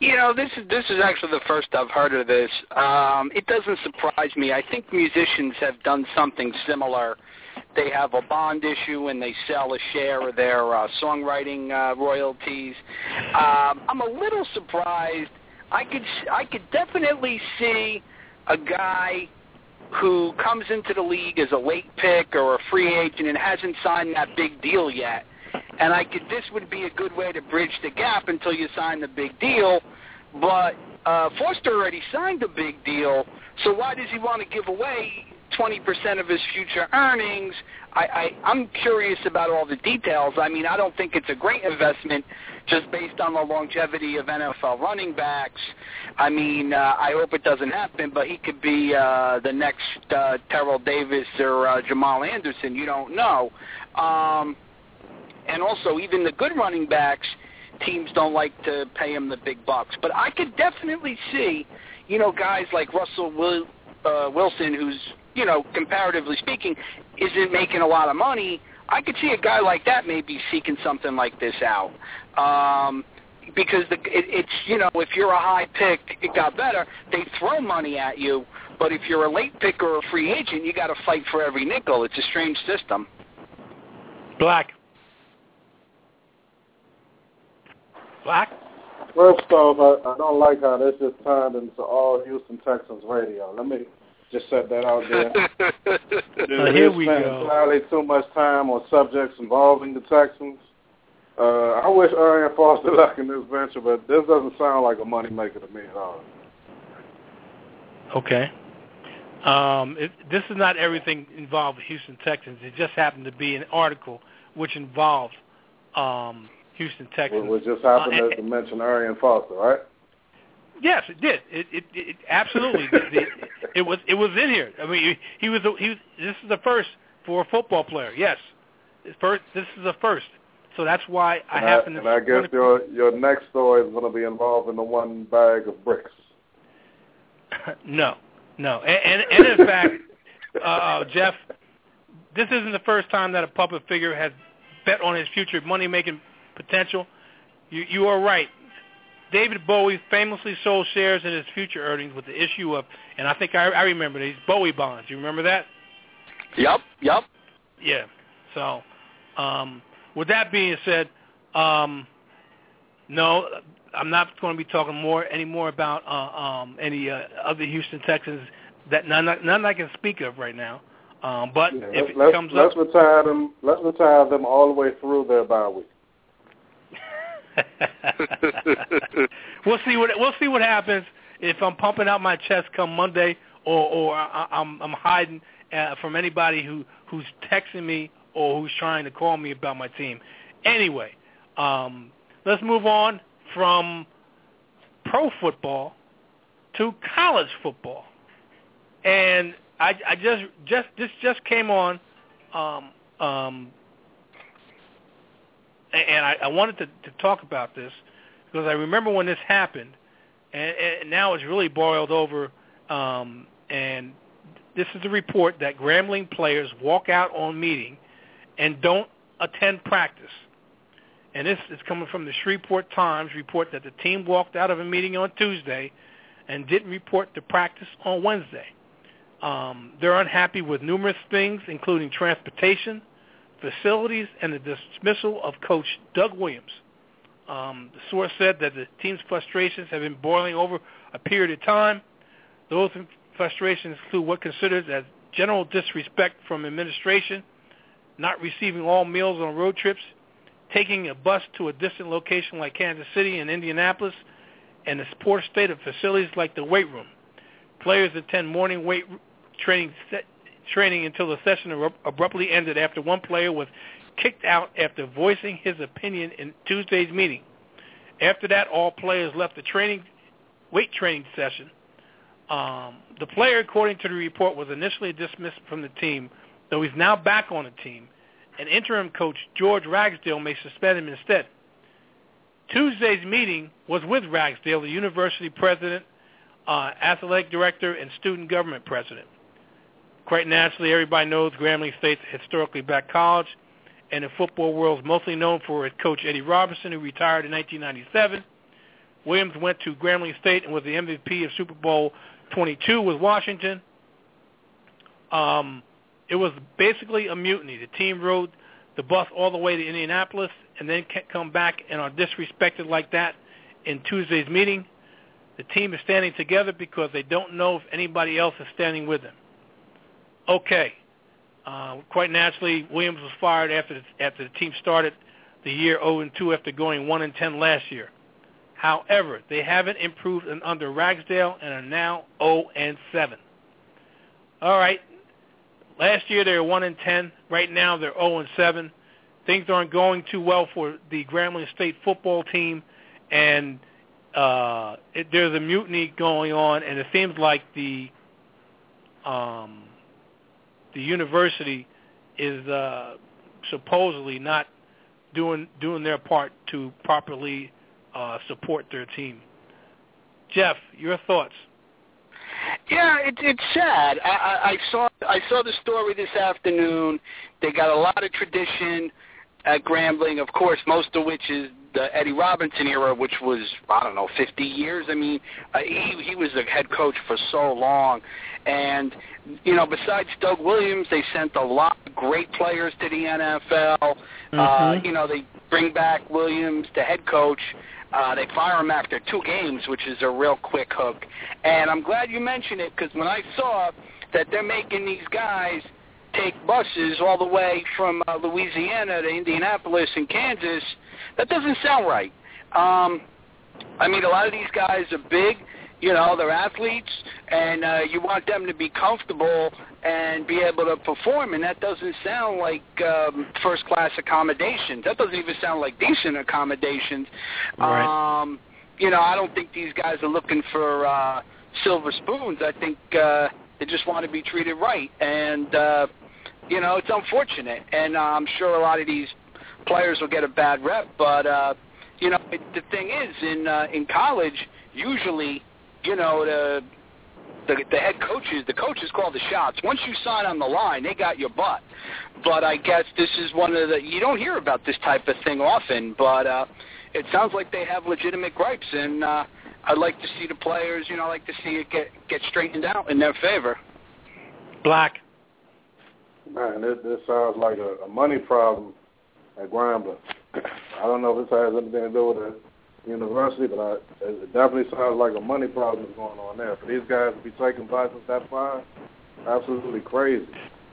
You know, this is this is actually the first I've heard of this. Um, it doesn't surprise me. I think musicians have done something similar. They have a bond issue and they sell a share of their uh, songwriting uh, royalties. Um, I'm a little surprised. I could I could definitely see a guy who comes into the league as a late pick or a free agent and hasn't signed that big deal yet. And I could this would be a good way to bridge the gap until you sign the big deal. But uh, Foster already signed a big deal, so why does he want to give away twenty percent of his future earnings? I, I, I'm curious about all the details. I mean, I don't think it's a great investment just based on the longevity of N F L running backs. I mean, uh, I hope it doesn't happen, but he could be uh, the next uh, Terrell Davis or uh, Jamal Anderson. You don't know. Um, and also, even the good running backs, teams don't like to pay him the big bucks. But I could definitely see, you know, guys like Russell Will, uh, Wilson, who's, you know, comparatively speaking, isn't making a lot of money. I could see a guy like that maybe seeking something like this out. Um, because the, it, it's, you know, if you're a high pick, it got better, they throw money at you. But if you're a late pick or a free agent, you got to fight for every nickel. It's a strange system. Black. Black? First off, I, I don't like how this is turned into all Houston Texans radio. Let me just set that out there. uh, here we spent go. entirely too much time on subjects involving the Texans. Uh, I wish Arian Foster luck in this venture, but this doesn't sound like a moneymaker to me at all. Okay. Um, it, this is not everything involved with Houston Texans. It just happened to be an article which involved um, Houston Texans. We just happened uh, to and, mention Arian Foster, right? Yes, it did. It it, it absolutely it, it was it was in here. I mean, he was he was. This is the first for a football player. Yes, first. This is the first. So that's why I and happen I, to. And I guess your your next story is going to be involved in the one bag of bricks. no, no, and and, and in fact, uh, Jeff, this isn't the first time that a public figure has bet on his future money-making potential. You you are right. David Bowie famously sold shares in his future earnings with the issue of, and I think I, I remember these Bowie bonds. You remember that? Yep, yep. Yeah. So, um, with that being said, um, no, I'm not going to be talking more anymore about uh, um, any uh, other Houston Texans that none, none I can speak of right now. Um, but yeah, if it let's, comes let's up, retire them. Let's retire them all the way through their bye week. we'll see what we'll see what happens if I'm pumping out my chest come Monday, or or I, I'm I'm hiding uh, from anybody who who's texting me or who's trying to call me about my team. Anyway, um, let's move on from pro football to college football, and I, I just just this just came on. Um, um, And I, I wanted to, to talk about this because I remember when this happened, and, and now it's really boiled over. Um, and this is a report that Grambling players walk out on meeting and don't attend practice. And this is coming from the Shreveport Times report that the team walked out of a meeting on Tuesday and didn't report to practice on Wednesday. Um, they're unhappy with numerous things, including transportation, facilities, and the dismissal of Coach Doug Williams. Um, the source said that the team's frustrations have been boiling over a period of time. Those frustrations include what considered as general disrespect from administration, not receiving all meals on road trips, taking a bus to a distant location like Kansas City and Indianapolis, and the poor state of facilities like the weight room. Players attend morning weight training set training until the session abruptly ended after one player was kicked out after voicing his opinion in Tuesday's meeting. After that, all players left the training weight training session. Um, the player, according to the report, was initially dismissed from the team, though he's now back on the team, and interim coach George Ragsdale may suspend him instead. Tuesday's meeting was with Ragsdale, the university president, uh, athletic director, and student government president. Quite naturally, everybody knows Grambling State's a historically black college, and the football world is mostly known for its coach Eddie Robinson, who retired in nineteen ninety-seven. Williams went to Grambling State and was the M V P of Super Bowl twenty-two with Washington. Um, it was basically a mutiny. The team rode the bus all the way to Indianapolis and then come back and are disrespected like that in Tuesday's meeting. The team is standing together because they don't know if anybody else is standing with them. Okay. Uh, quite naturally, Williams was fired after the, after the team started the year oh and two after going one and ten last year. However, they haven't improved under Ragsdale and are now oh and seven. All right. Last year they were one and ten. Right now they're oh and seven. Things aren't going too well for the Grambling State football team, and uh, it, there's a mutiny going on, and it seems like the um, the university is uh, supposedly not doing doing their part to properly uh, support their team. Jeff, your thoughts? Yeah, it, it's sad. I, I, I saw I saw the story this afternoon. They got a lot of tradition at Grambling, of course, most of which is the Eddie Robinson era, which was, I don't know, fifty years. I mean, uh, he he was the head coach for so long. And, you know, besides Doug Williams, they sent a lot of great players to the N F L. Mm-hmm. Uh, you know, they bring back Williams, the head coach. Uh, they fire him after two games, which is a real quick hook. And I'm glad you mentioned it, because when I saw that they're making these guys take buses all the way from uh, Louisiana to Indianapolis and Kansas, that doesn't sound right. Um, I mean, a lot of these guys are big. You know, they're athletes, and uh, you want them to be comfortable and be able to perform, and that doesn't sound like um, first-class accommodations. That doesn't even sound like decent accommodations. Right. Um, you know, I don't think these guys are looking for uh, silver spoons. I think uh, they just want to be treated right, and, uh, you know, it's unfortunate. And uh, I'm sure a lot of these players will get a bad rep, but, uh, you know, it, the thing is, in uh, in college, usually – you know, the, the the head coaches, the coaches call the shots. Once you sign on the line, they got your butt. But I guess this is one of the, you don't hear about this type of thing often, but uh, it sounds like they have legitimate gripes, and uh, I'd like to see the players, you know, I'd like to see it get, get straightened out in their favor. Black. Man, this, this sounds like a, a money problem at Grambling. I don't know if this has anything to do with it. University, but I, it definitely sounds like a money problem is going on there. For these guys to be taking buses that far, absolutely crazy.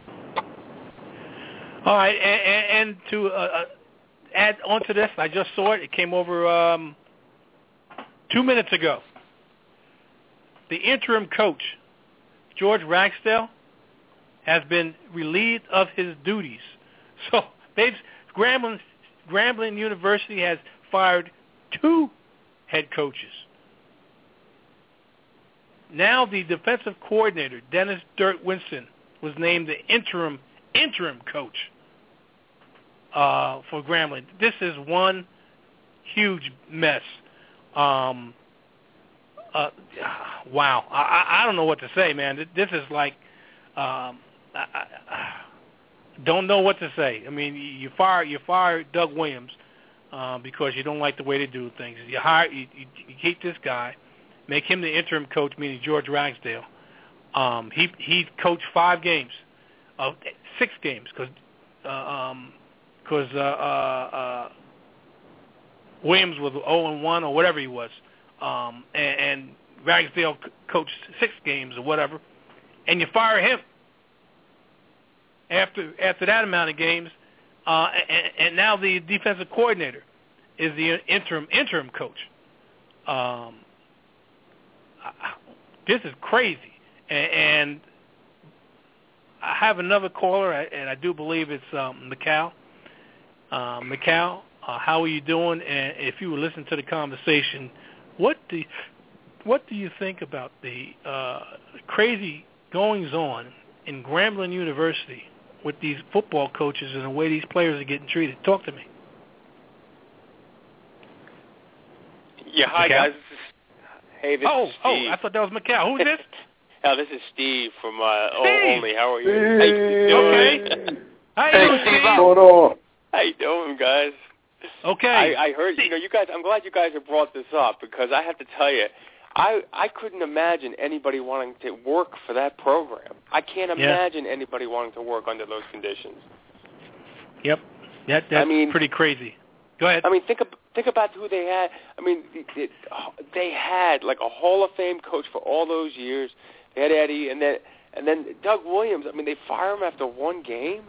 All right, and, and to uh, add on to this, I just saw it. It came over um, two minutes ago. The interim coach, George Ragsdale, has been relieved of his duties. So they've Grambling, Grambling University has fired two head coaches. Now the defensive coordinator, Dennis Dirt Winston, was named the interim interim coach uh, for Grambling. This is one huge mess. Um, uh, wow, I, I don't know what to say, man. This is like, um, I, I don't know what to say. I mean, you fire you fire Doug Williams. Uh, because you don't like the way they do things. You hire, you, you, you keep this guy, make him the interim coach, meaning George Ragsdale. Um, he he coached five games, uh, six games, because uh, um, cause, uh, uh, uh, Williams was oh and one or whatever he was, um, and, and Ragsdale c- coached six games or whatever, and you fire him after after that amount of games. Uh, and, and now the defensive coordinator is the interim interim coach. Um, this is crazy. And, and I have another caller, and I do believe it's um, Mikal. Uh, Mikal, uh, how are you doing? And if you would listen to the conversation, what do you, what do you think about the uh, crazy goings on in Grambling University with these football coaches and the way these players are getting treated? Talk to me. Yeah, hi, Mikal? guys. This is, hey, this oh, is Steve. Oh, I thought that was Mikal. Who's this? oh, this is Steve from uh, Steve. Only. How are you? Steve. How you doing? Okay. How you Hey, doing, Steve. Steve? What's going on? How you doing, guys? Okay. I, I heard, you know, you guys, I'm glad you guys have brought this up because I have to tell you, I I couldn't imagine anybody wanting to work for that program. I can't imagine yeah. anybody wanting to work under those conditions. Yep. That, that's I mean, pretty crazy. Go ahead. I mean, think, of, think about who they had. I mean, it, they had like a Hall of Fame coach for all those years. They had Eddie, and then, and then Doug Williams. I mean, they fire him after one game?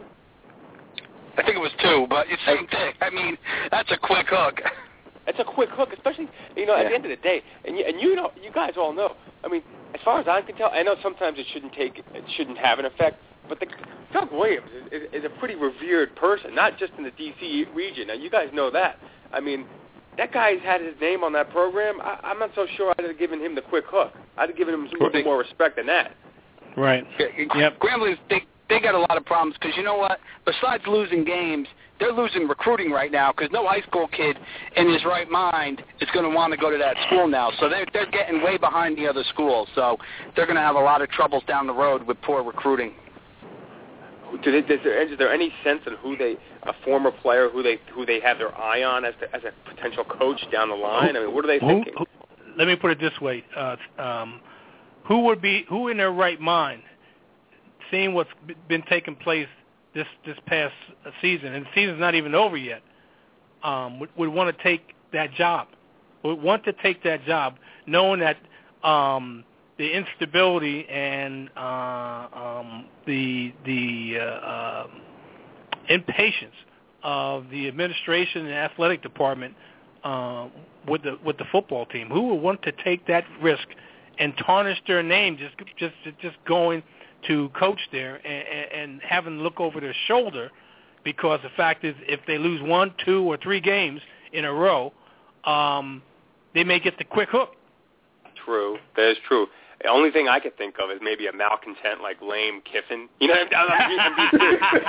I think it was two, but it's the same thing. I mean, that's a quick hook. It's a quick hook, especially, you know, at yeah. the end of the day, and you, and you know, you guys all know. I mean, as far as I can tell, I know sometimes it shouldn't take, it shouldn't have an effect, but the, Doug Williams is, is, is a pretty revered person, not just in the D C region. Now, you guys know that. I mean, that guy's had his name on that program. I, I'm not so sure I'd have given him the quick hook. I'd have given him a little bit more respect than that. Right. Yep. Grambling, they, they got a lot of problems because you know what? Besides losing games, they're losing recruiting right now because no high school kid in his right mind is going to want to go to that school now. So they're, they're getting way behind the other schools. So they're going to have a lot of troubles down the road with poor recruiting. Do they, is, there, is there any sense in who they, a former player, who they who they have their eye on as the, as a potential coach down the line? I mean, what are they thinking? Who, who, let me put it this way: uh, um, who would be who in their right mind, seeing what's been taking place this this past season, and the season's not even over yet, um, would, would want to take that job, would want to take that job, knowing that um, the instability and uh, um, the the uh, uh, impatience of the administration and athletic department uh, with the with the football team, who would want to take that risk and tarnish their name just just just going to coach there and, and having to look over their shoulder, because the fact is if they lose one, two, or three games in a row, um, they may get the quick hook. True. That is true. The only thing I could think of is maybe a malcontent like Lane Kiffin. You know, I'm, I'm,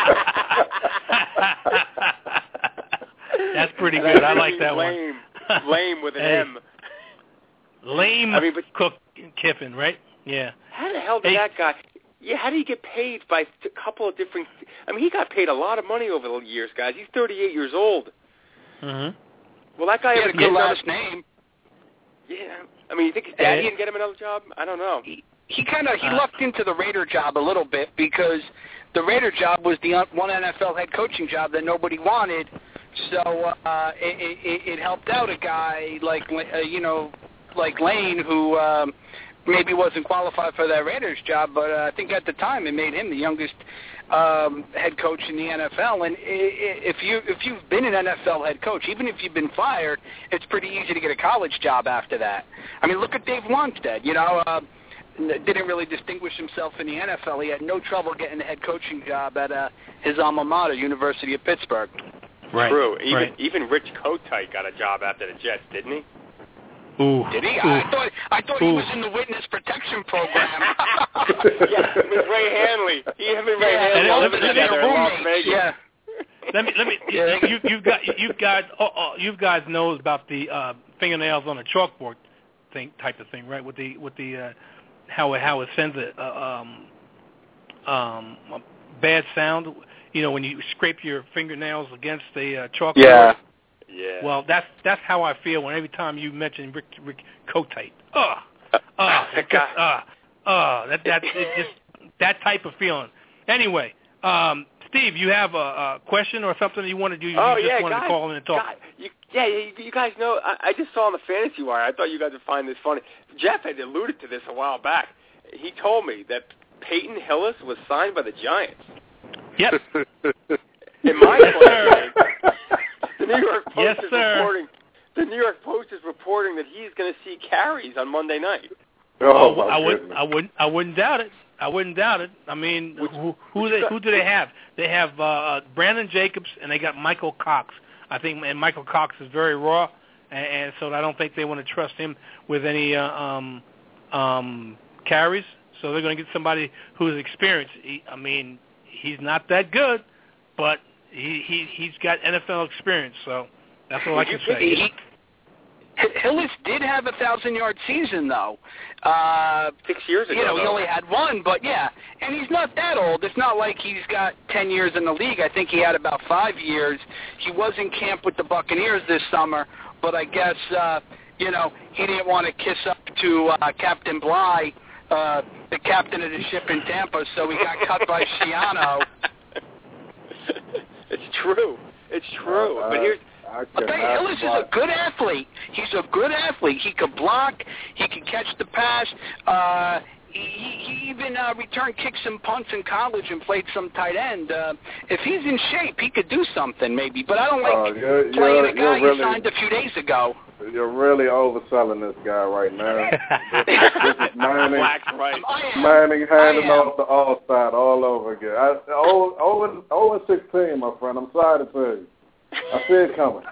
I'm That's pretty good. I like that lame, one. Lame with an hey. M. Lame I mean, but, Cook Kiffin, right? Yeah. How the hell did hey. that guy? Yeah, how did he get paid by a couple of different? I mean, he got paid a lot of money over the years, guys. He's thirty-eight years old. Mm-hmm. Well, that guy he had a good last name. Yeah. I mean, you think his daddy didn't get him another job? I don't know. He, he kind of he uh, lucked into the Raider job a little bit because the Raider job was the one N F L head coaching job that nobody wanted. So uh, it, it, it helped out a guy like uh, you know like Lane who. Um, Maybe wasn't qualified for that Raiders job, but uh, I think at the time it made him the youngest um, head coach in the N F L. And if you if you've been an N F L head coach, even if you've been fired, it's pretty easy to get a college job after that. I mean, look at Dave Wanstead. You know, uh, didn't really distinguish himself in the N F L. He had no trouble getting a head coaching job at uh, his alma mater, University of Pittsburgh. Right. True. Even right. even Rich Kotite got a job after the Jets, didn't he? Ooh. Did he? Ooh. I thought I thought Ooh. he was in the witness protection program. Yeah, with Ray Hanley. He and Ray yeah, Hanley let, living let, together in Las roommates. Vegas. Yeah. Let me let me. You you've got you've got oh, oh, you guys know about the uh, fingernails on a chalkboard thing type of thing, right? With the with the uh, how it how it sends a, uh, um um a bad sound. You know, when you scrape your fingernails against the uh, chalkboard. Yeah. Yeah. Well, that's that's how I feel when every time you mention Rick Rick Kotite. Ugh. Ugh. Just, uh, uh, that that it just that type of feeling. Anyway, um, Steve, you have a, a question or something you want to do? You oh just yeah, wanted guys, to call in and talk. God, you, yeah, you, you guys know. I, I just saw on the Fantasy Wire. I thought you guys would find this funny. Jeff had alluded to this a while back. He told me that Peyton Hillis was signed by the Giants. Yep. In my opinion, the New York Post yes, is sir. reporting. The New York Post is reporting that he's going to see carries on Monday night. Oh, oh I my wouldn't. I wouldn't. I wouldn't doubt it. I wouldn't doubt it. I mean, Which, who who, they, who do they have? They have uh, Brandon Jacobs and they got Michael Cox. I think, and Michael Cox is very raw, and, and so I don't think they want to trust him with any uh, um, um, carries. So they're going to get somebody who's experienced. He, I mean, he's not that good, but he, he he's got N F L experience. So that's all I can say. He, Hillis did have a thousand-yard season, though. Uh, Six years ago, You know, though. he only had one, but yeah. And he's not that old. It's not like he's got ten years in the league. I think he had about five years. He was in camp with the Buccaneers this summer, but I guess, uh, you know, he didn't want to kiss up to uh, Captain Bly, uh, the captain of the ship in Tampa, so he got cut by Schiano. It's true. It's true. Uh, but here's I But hey, Hillis is a good athlete. He's a good athlete. He could block. He could catch the pass. Uh, he, he even uh, returned kicks and punts in college and played some tight end. Uh, if he's in shape, he could do something maybe. But I don't like uh, you're, playing you're, a guy really, you signed a few days ago. You're really overselling this guy right now. this, is, this is Manning, Black's right. I am. Manning handing I am. off the all-side all over again. I, oh and sixteen, my friend. I'm sorry to tell you. I see it coming.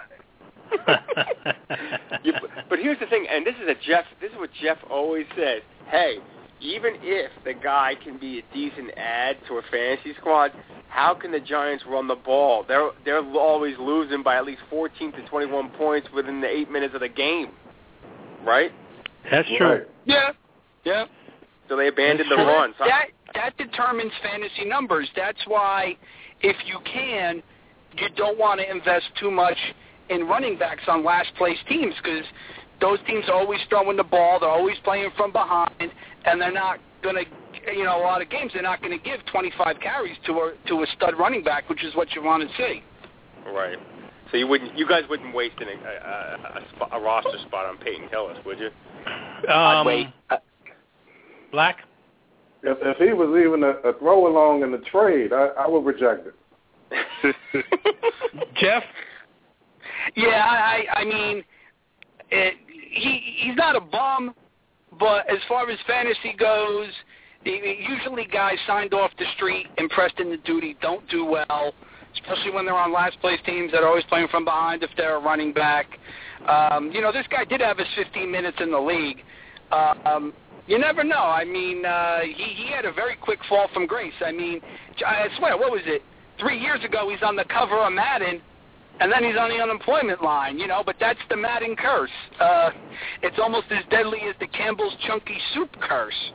you, but here's the thing, and this is a Jeff. This is what Jeff always says. Hey, even if the guy can be a decent add to a fantasy squad, how can the Giants run the ball? They're they're always losing by at least fourteen to twenty-one points within the eight minutes of the game, right? That's true. Right. Yeah. Yeah. So they abandoned the So run. So that that determines fantasy numbers. That's why, if you can, you don't want to invest too much in running backs on last place teams, because those teams are always throwing the ball. They're always playing from behind, and they're not going to, you know, a lot of games they're not going to give twenty-five carries to a to a stud running back, which is what you want to see. right. So you wouldn't, you guys wouldn't waste an, a, a, a, spot, a roster spot on Peyton Hillis, would you? I'd Um, wait. Uh, Black? If, if he was even a, a throw along in the trade, I, I would reject it. Jeff? Yeah, I, I mean, it, he he's not a bum, but as far as fantasy goes, usually guys signed off the street and pressed into duty don't do well, especially when they're on last place teams that are always playing from behind if they're a running back. Um, you know, this guy did have his fifteen minutes in the league. Uh, um, you never know. I mean, uh, he, he had a very quick fall from grace. I mean, I swear, what was it? Three years ago, he's on the cover of Madden, and then he's on the unemployment line, you know, but that's the Madden curse. Uh, it's almost as deadly as the Campbell's Chunky Soup curse.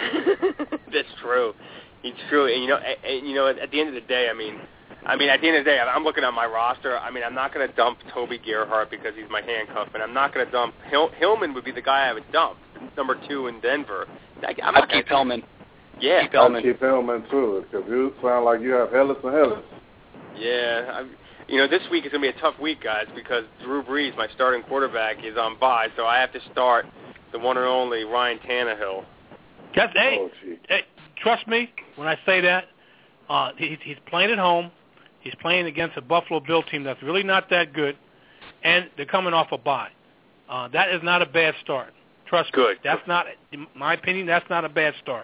That's true. It's true. And, you know, and, and, you know, at the end of the day, I mean, I mean, at the end of the day, I'm looking at my roster. I mean, I'm not going to dump Toby Gerhardt because he's my handcuff, and I'm not going to dump Hill- Hillman would be the guy I would dump, number two in Denver. I, I'm I'd not keep gonna, Hillman. Yeah. Keep Hillman. I'd keep Hillman too, because you sound like you have Hillis and Hillis. Yeah. I'm, you know, this week is going to be a tough week, guys, because Drew Brees, my starting quarterback, is on bye, so I have to start the one and only Ryan Tannehill. Just, hey, Oh, gee. hey, trust me when I say that. Uh, he, he's playing at home. He's playing against a Buffalo Bill team that's really not that good, and they're coming off a bye. Uh, that is not a bad start. Trust Good. me. That's not, in my opinion, that's not a bad start.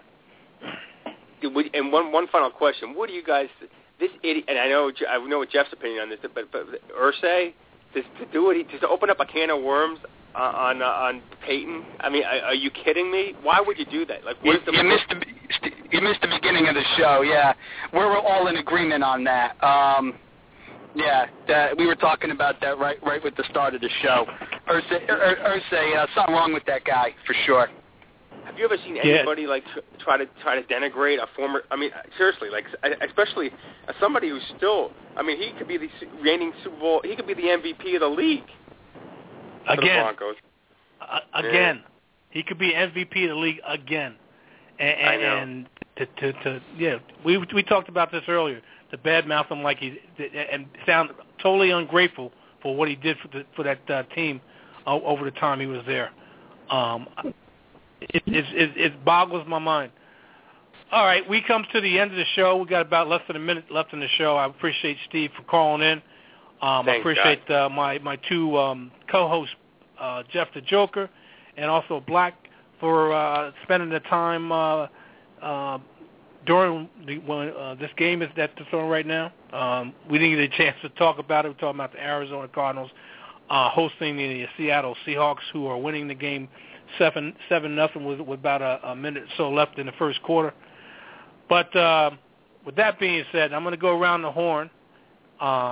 And one one final question: what do you guys? This idiot, and I know I know what Jeff's opinion on this, but but Irsay, does to do it, just to open up a can of worms uh, on uh, on Peyton. I mean, are, are you kidding me? Why would you do that? Like, You, what's the you missed the you missed the beginning of the show. Yeah, we're all in agreement on that. Um, yeah, that, we were talking about that right right with the start of the show. Irsay, Ur, Irsay, uh, something wrong with that guy for sure. Have you ever seen Yeah. anybody like tr- try to try to denigrate a former? I mean, seriously, like especially as somebody who's still. I mean, he could be the reigning Super Bowl. He could be the M V P of the league. For the Again, Broncos. uh, again, he could be M V P of the league again. And, and, I know. and to, to, to yeah, we we talked about this earlier. To badmouth him like he and sound totally ungrateful for what he did for the for that uh, team uh, over the time he was there. Um, it, it, it, it boggles my mind. All right, we come to the end of the show. We got about less than a minute left in the show. I appreciate Steve for calling in. Um, I Thanks, appreciate uh, my my two um, co-hosts, uh, Jeff the Joker, and also Black, for uh, spending the time uh, uh, during the, when uh, this game is that's on right now. Um, we didn't get a chance to talk about it. We're talking about the Arizona Cardinals uh, hosting the Seattle Seahawks, who are winning the game seven seven nothing with, with about a, a minute or so left in the first quarter. But uh, with that being said, I'm going to go around the horn. Um,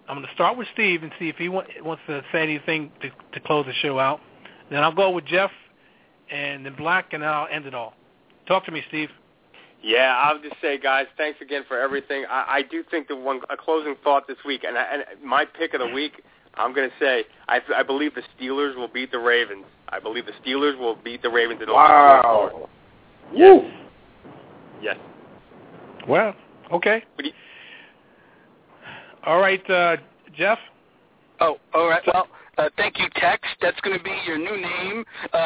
I'm going to start with Steve and see if he want, wants to say anything to, to close the show out. Then I'll go with Jeff and then Black, and then I'll end it all. Talk to me, Steve. Yeah, I'll just say, guys, thanks again for everything. I, I do think that one a closing thought this week, and, I, and my pick of the week, I'm going to say I, I believe the Steelers will beat the Ravens. I believe the Steelers will beat the Ravens. In wow. Yes. Yes. Well, okay. You, all right, uh, Jeff? Oh, all right. Well, uh, thank you, Tex. That's going to be your new name. Uh,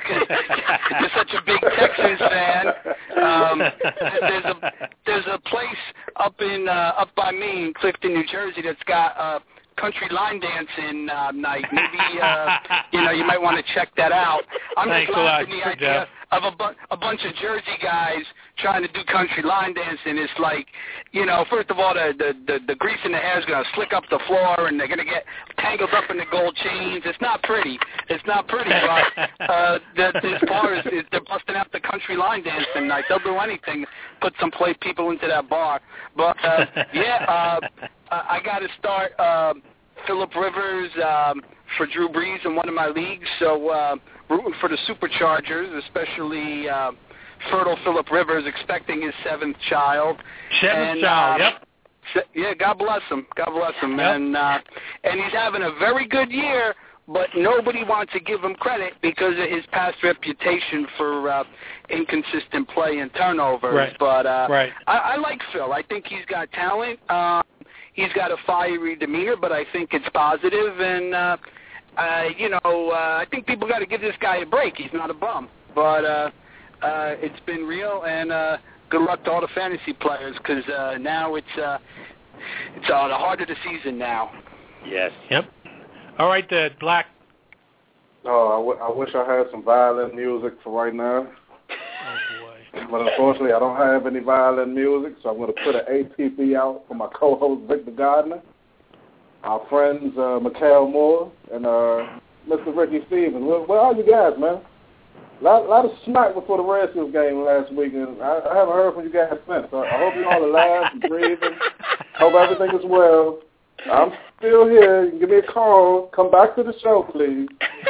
you're such a big Texans fan. Um, there's a there's a place up in uh, up by me in Clifton, New Jersey, that's got uh, country line dancing uh, night. Maybe uh, you know you might want to check that out. I'm Thanks just laughing a lot, the idea Jeff. of a, bu- a bunch of Jersey guys trying to do country line dancing. It's like, you know, first of all, the the, the, the grease in the hair is going to slick up the floor, and they're going to get tangled up in the gold chains. It's not pretty. It's not pretty, but uh, the, as far as is, they're busting out the country line dancing night. They'll do anything, put some play people into that bar. But, uh, yeah, uh, I got to start uh, Phillip Rivers um, for Drew Brees in one of my leagues, so uh, rooting for the Superchargers, especially uh, fertile Phillip Rivers, expecting his seventh child. Seventh and, child, uh, yep. Yeah, God bless him. God bless him. Yep. And uh, and he's having a very good year, but nobody wants to give him credit because of his past reputation for uh, inconsistent play and turnovers. Right. But uh, right. I, I like Phil. I think he's got talent. Um, he's got a fiery demeanor, but I think it's positive. And, uh, uh, you know, uh, I think people got to give this guy a break. He's not a bum. But uh, uh, it's been real, and uh, good luck to all the fantasy players because uh, now it's uh, it's uh, the heart of the season now. Yes. Yep. All right, uh, Black. Oh, I, w- I wish I had some violin music for right now. Oh, boy. But unfortunately, I don't have any violin music, so I'm going to put an A T P out for my co-host, Victor Gardner, our friends, uh, Mikhail Moore, and uh, Mister Ricky Stevens. Where, where are you guys, man? A lot, lot of smack before the Redskins game last week, and I, I haven't heard from you guys since. So I hope you're all alive and breathing. Hope everything is well. I'm still here. You can give me a call. Come back to the show, please.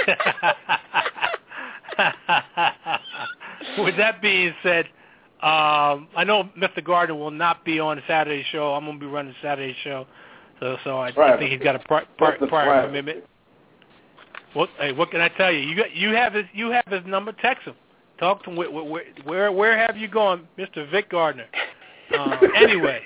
With that being said, um, I know Mister Gardner will not be on the Saturday show. I'm going to be running the Saturday show, so so I, I think he's got a pri- pri- prior commitment. What, hey, what can I tell you? You got, you have his you have his number. Text him. Talk to him. Where where where, where have you gone, Mister Vic Gardner? Uh, anyway,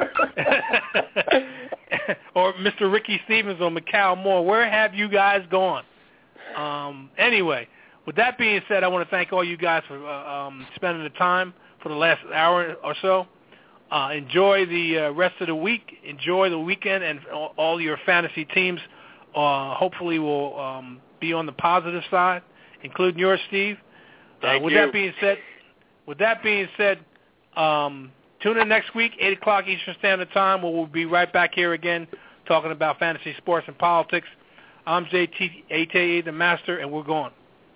or Mister Ricky Stevens or Mikhail Moore. Where have you guys gone? Um, anyway, with that being said, I want to thank all you guys for uh, um, spending the time for the last hour or so. Uh, enjoy the uh, rest of the week. Enjoy the weekend, and all, all your fantasy teams. Uh, hopefully, will um, be on the positive side, including yours, Steve. Uh, with you. that being said, with that being said, um, tune in next week, eight o'clock Eastern Standard Time, where we'll be right back here again talking about fantasy sports and politics. I'm J T A T A, the Master, and we're gone.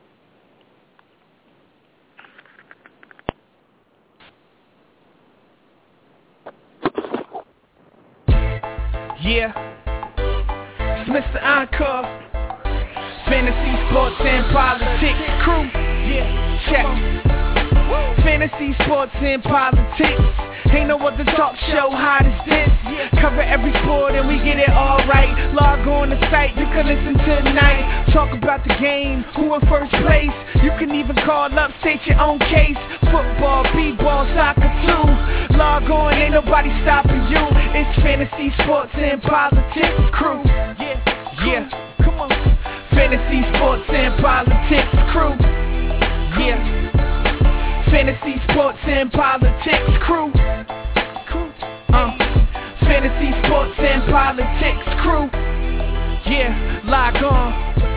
Yeah, it's Mister Encore, Fantasy Sports and Politics crew. Yeah, check. Fantasy Sports and Politics. Ain't no other talk show hot as this. Cover every sport and we get it all right. Log on the site, you can listen tonight. Talk about the game, who in first place. You can even call up, state your own case. Football, b-ball, soccer too. Log on, ain't nobody stopping you. It's Fantasy Sports and Politics crew. Yeah, yeah, come on. Fantasy Sports and Politics crew. Yeah. Fantasy Sports and Politics crew. Uh, Fantasy Sports and Politics crew. Yeah, log on.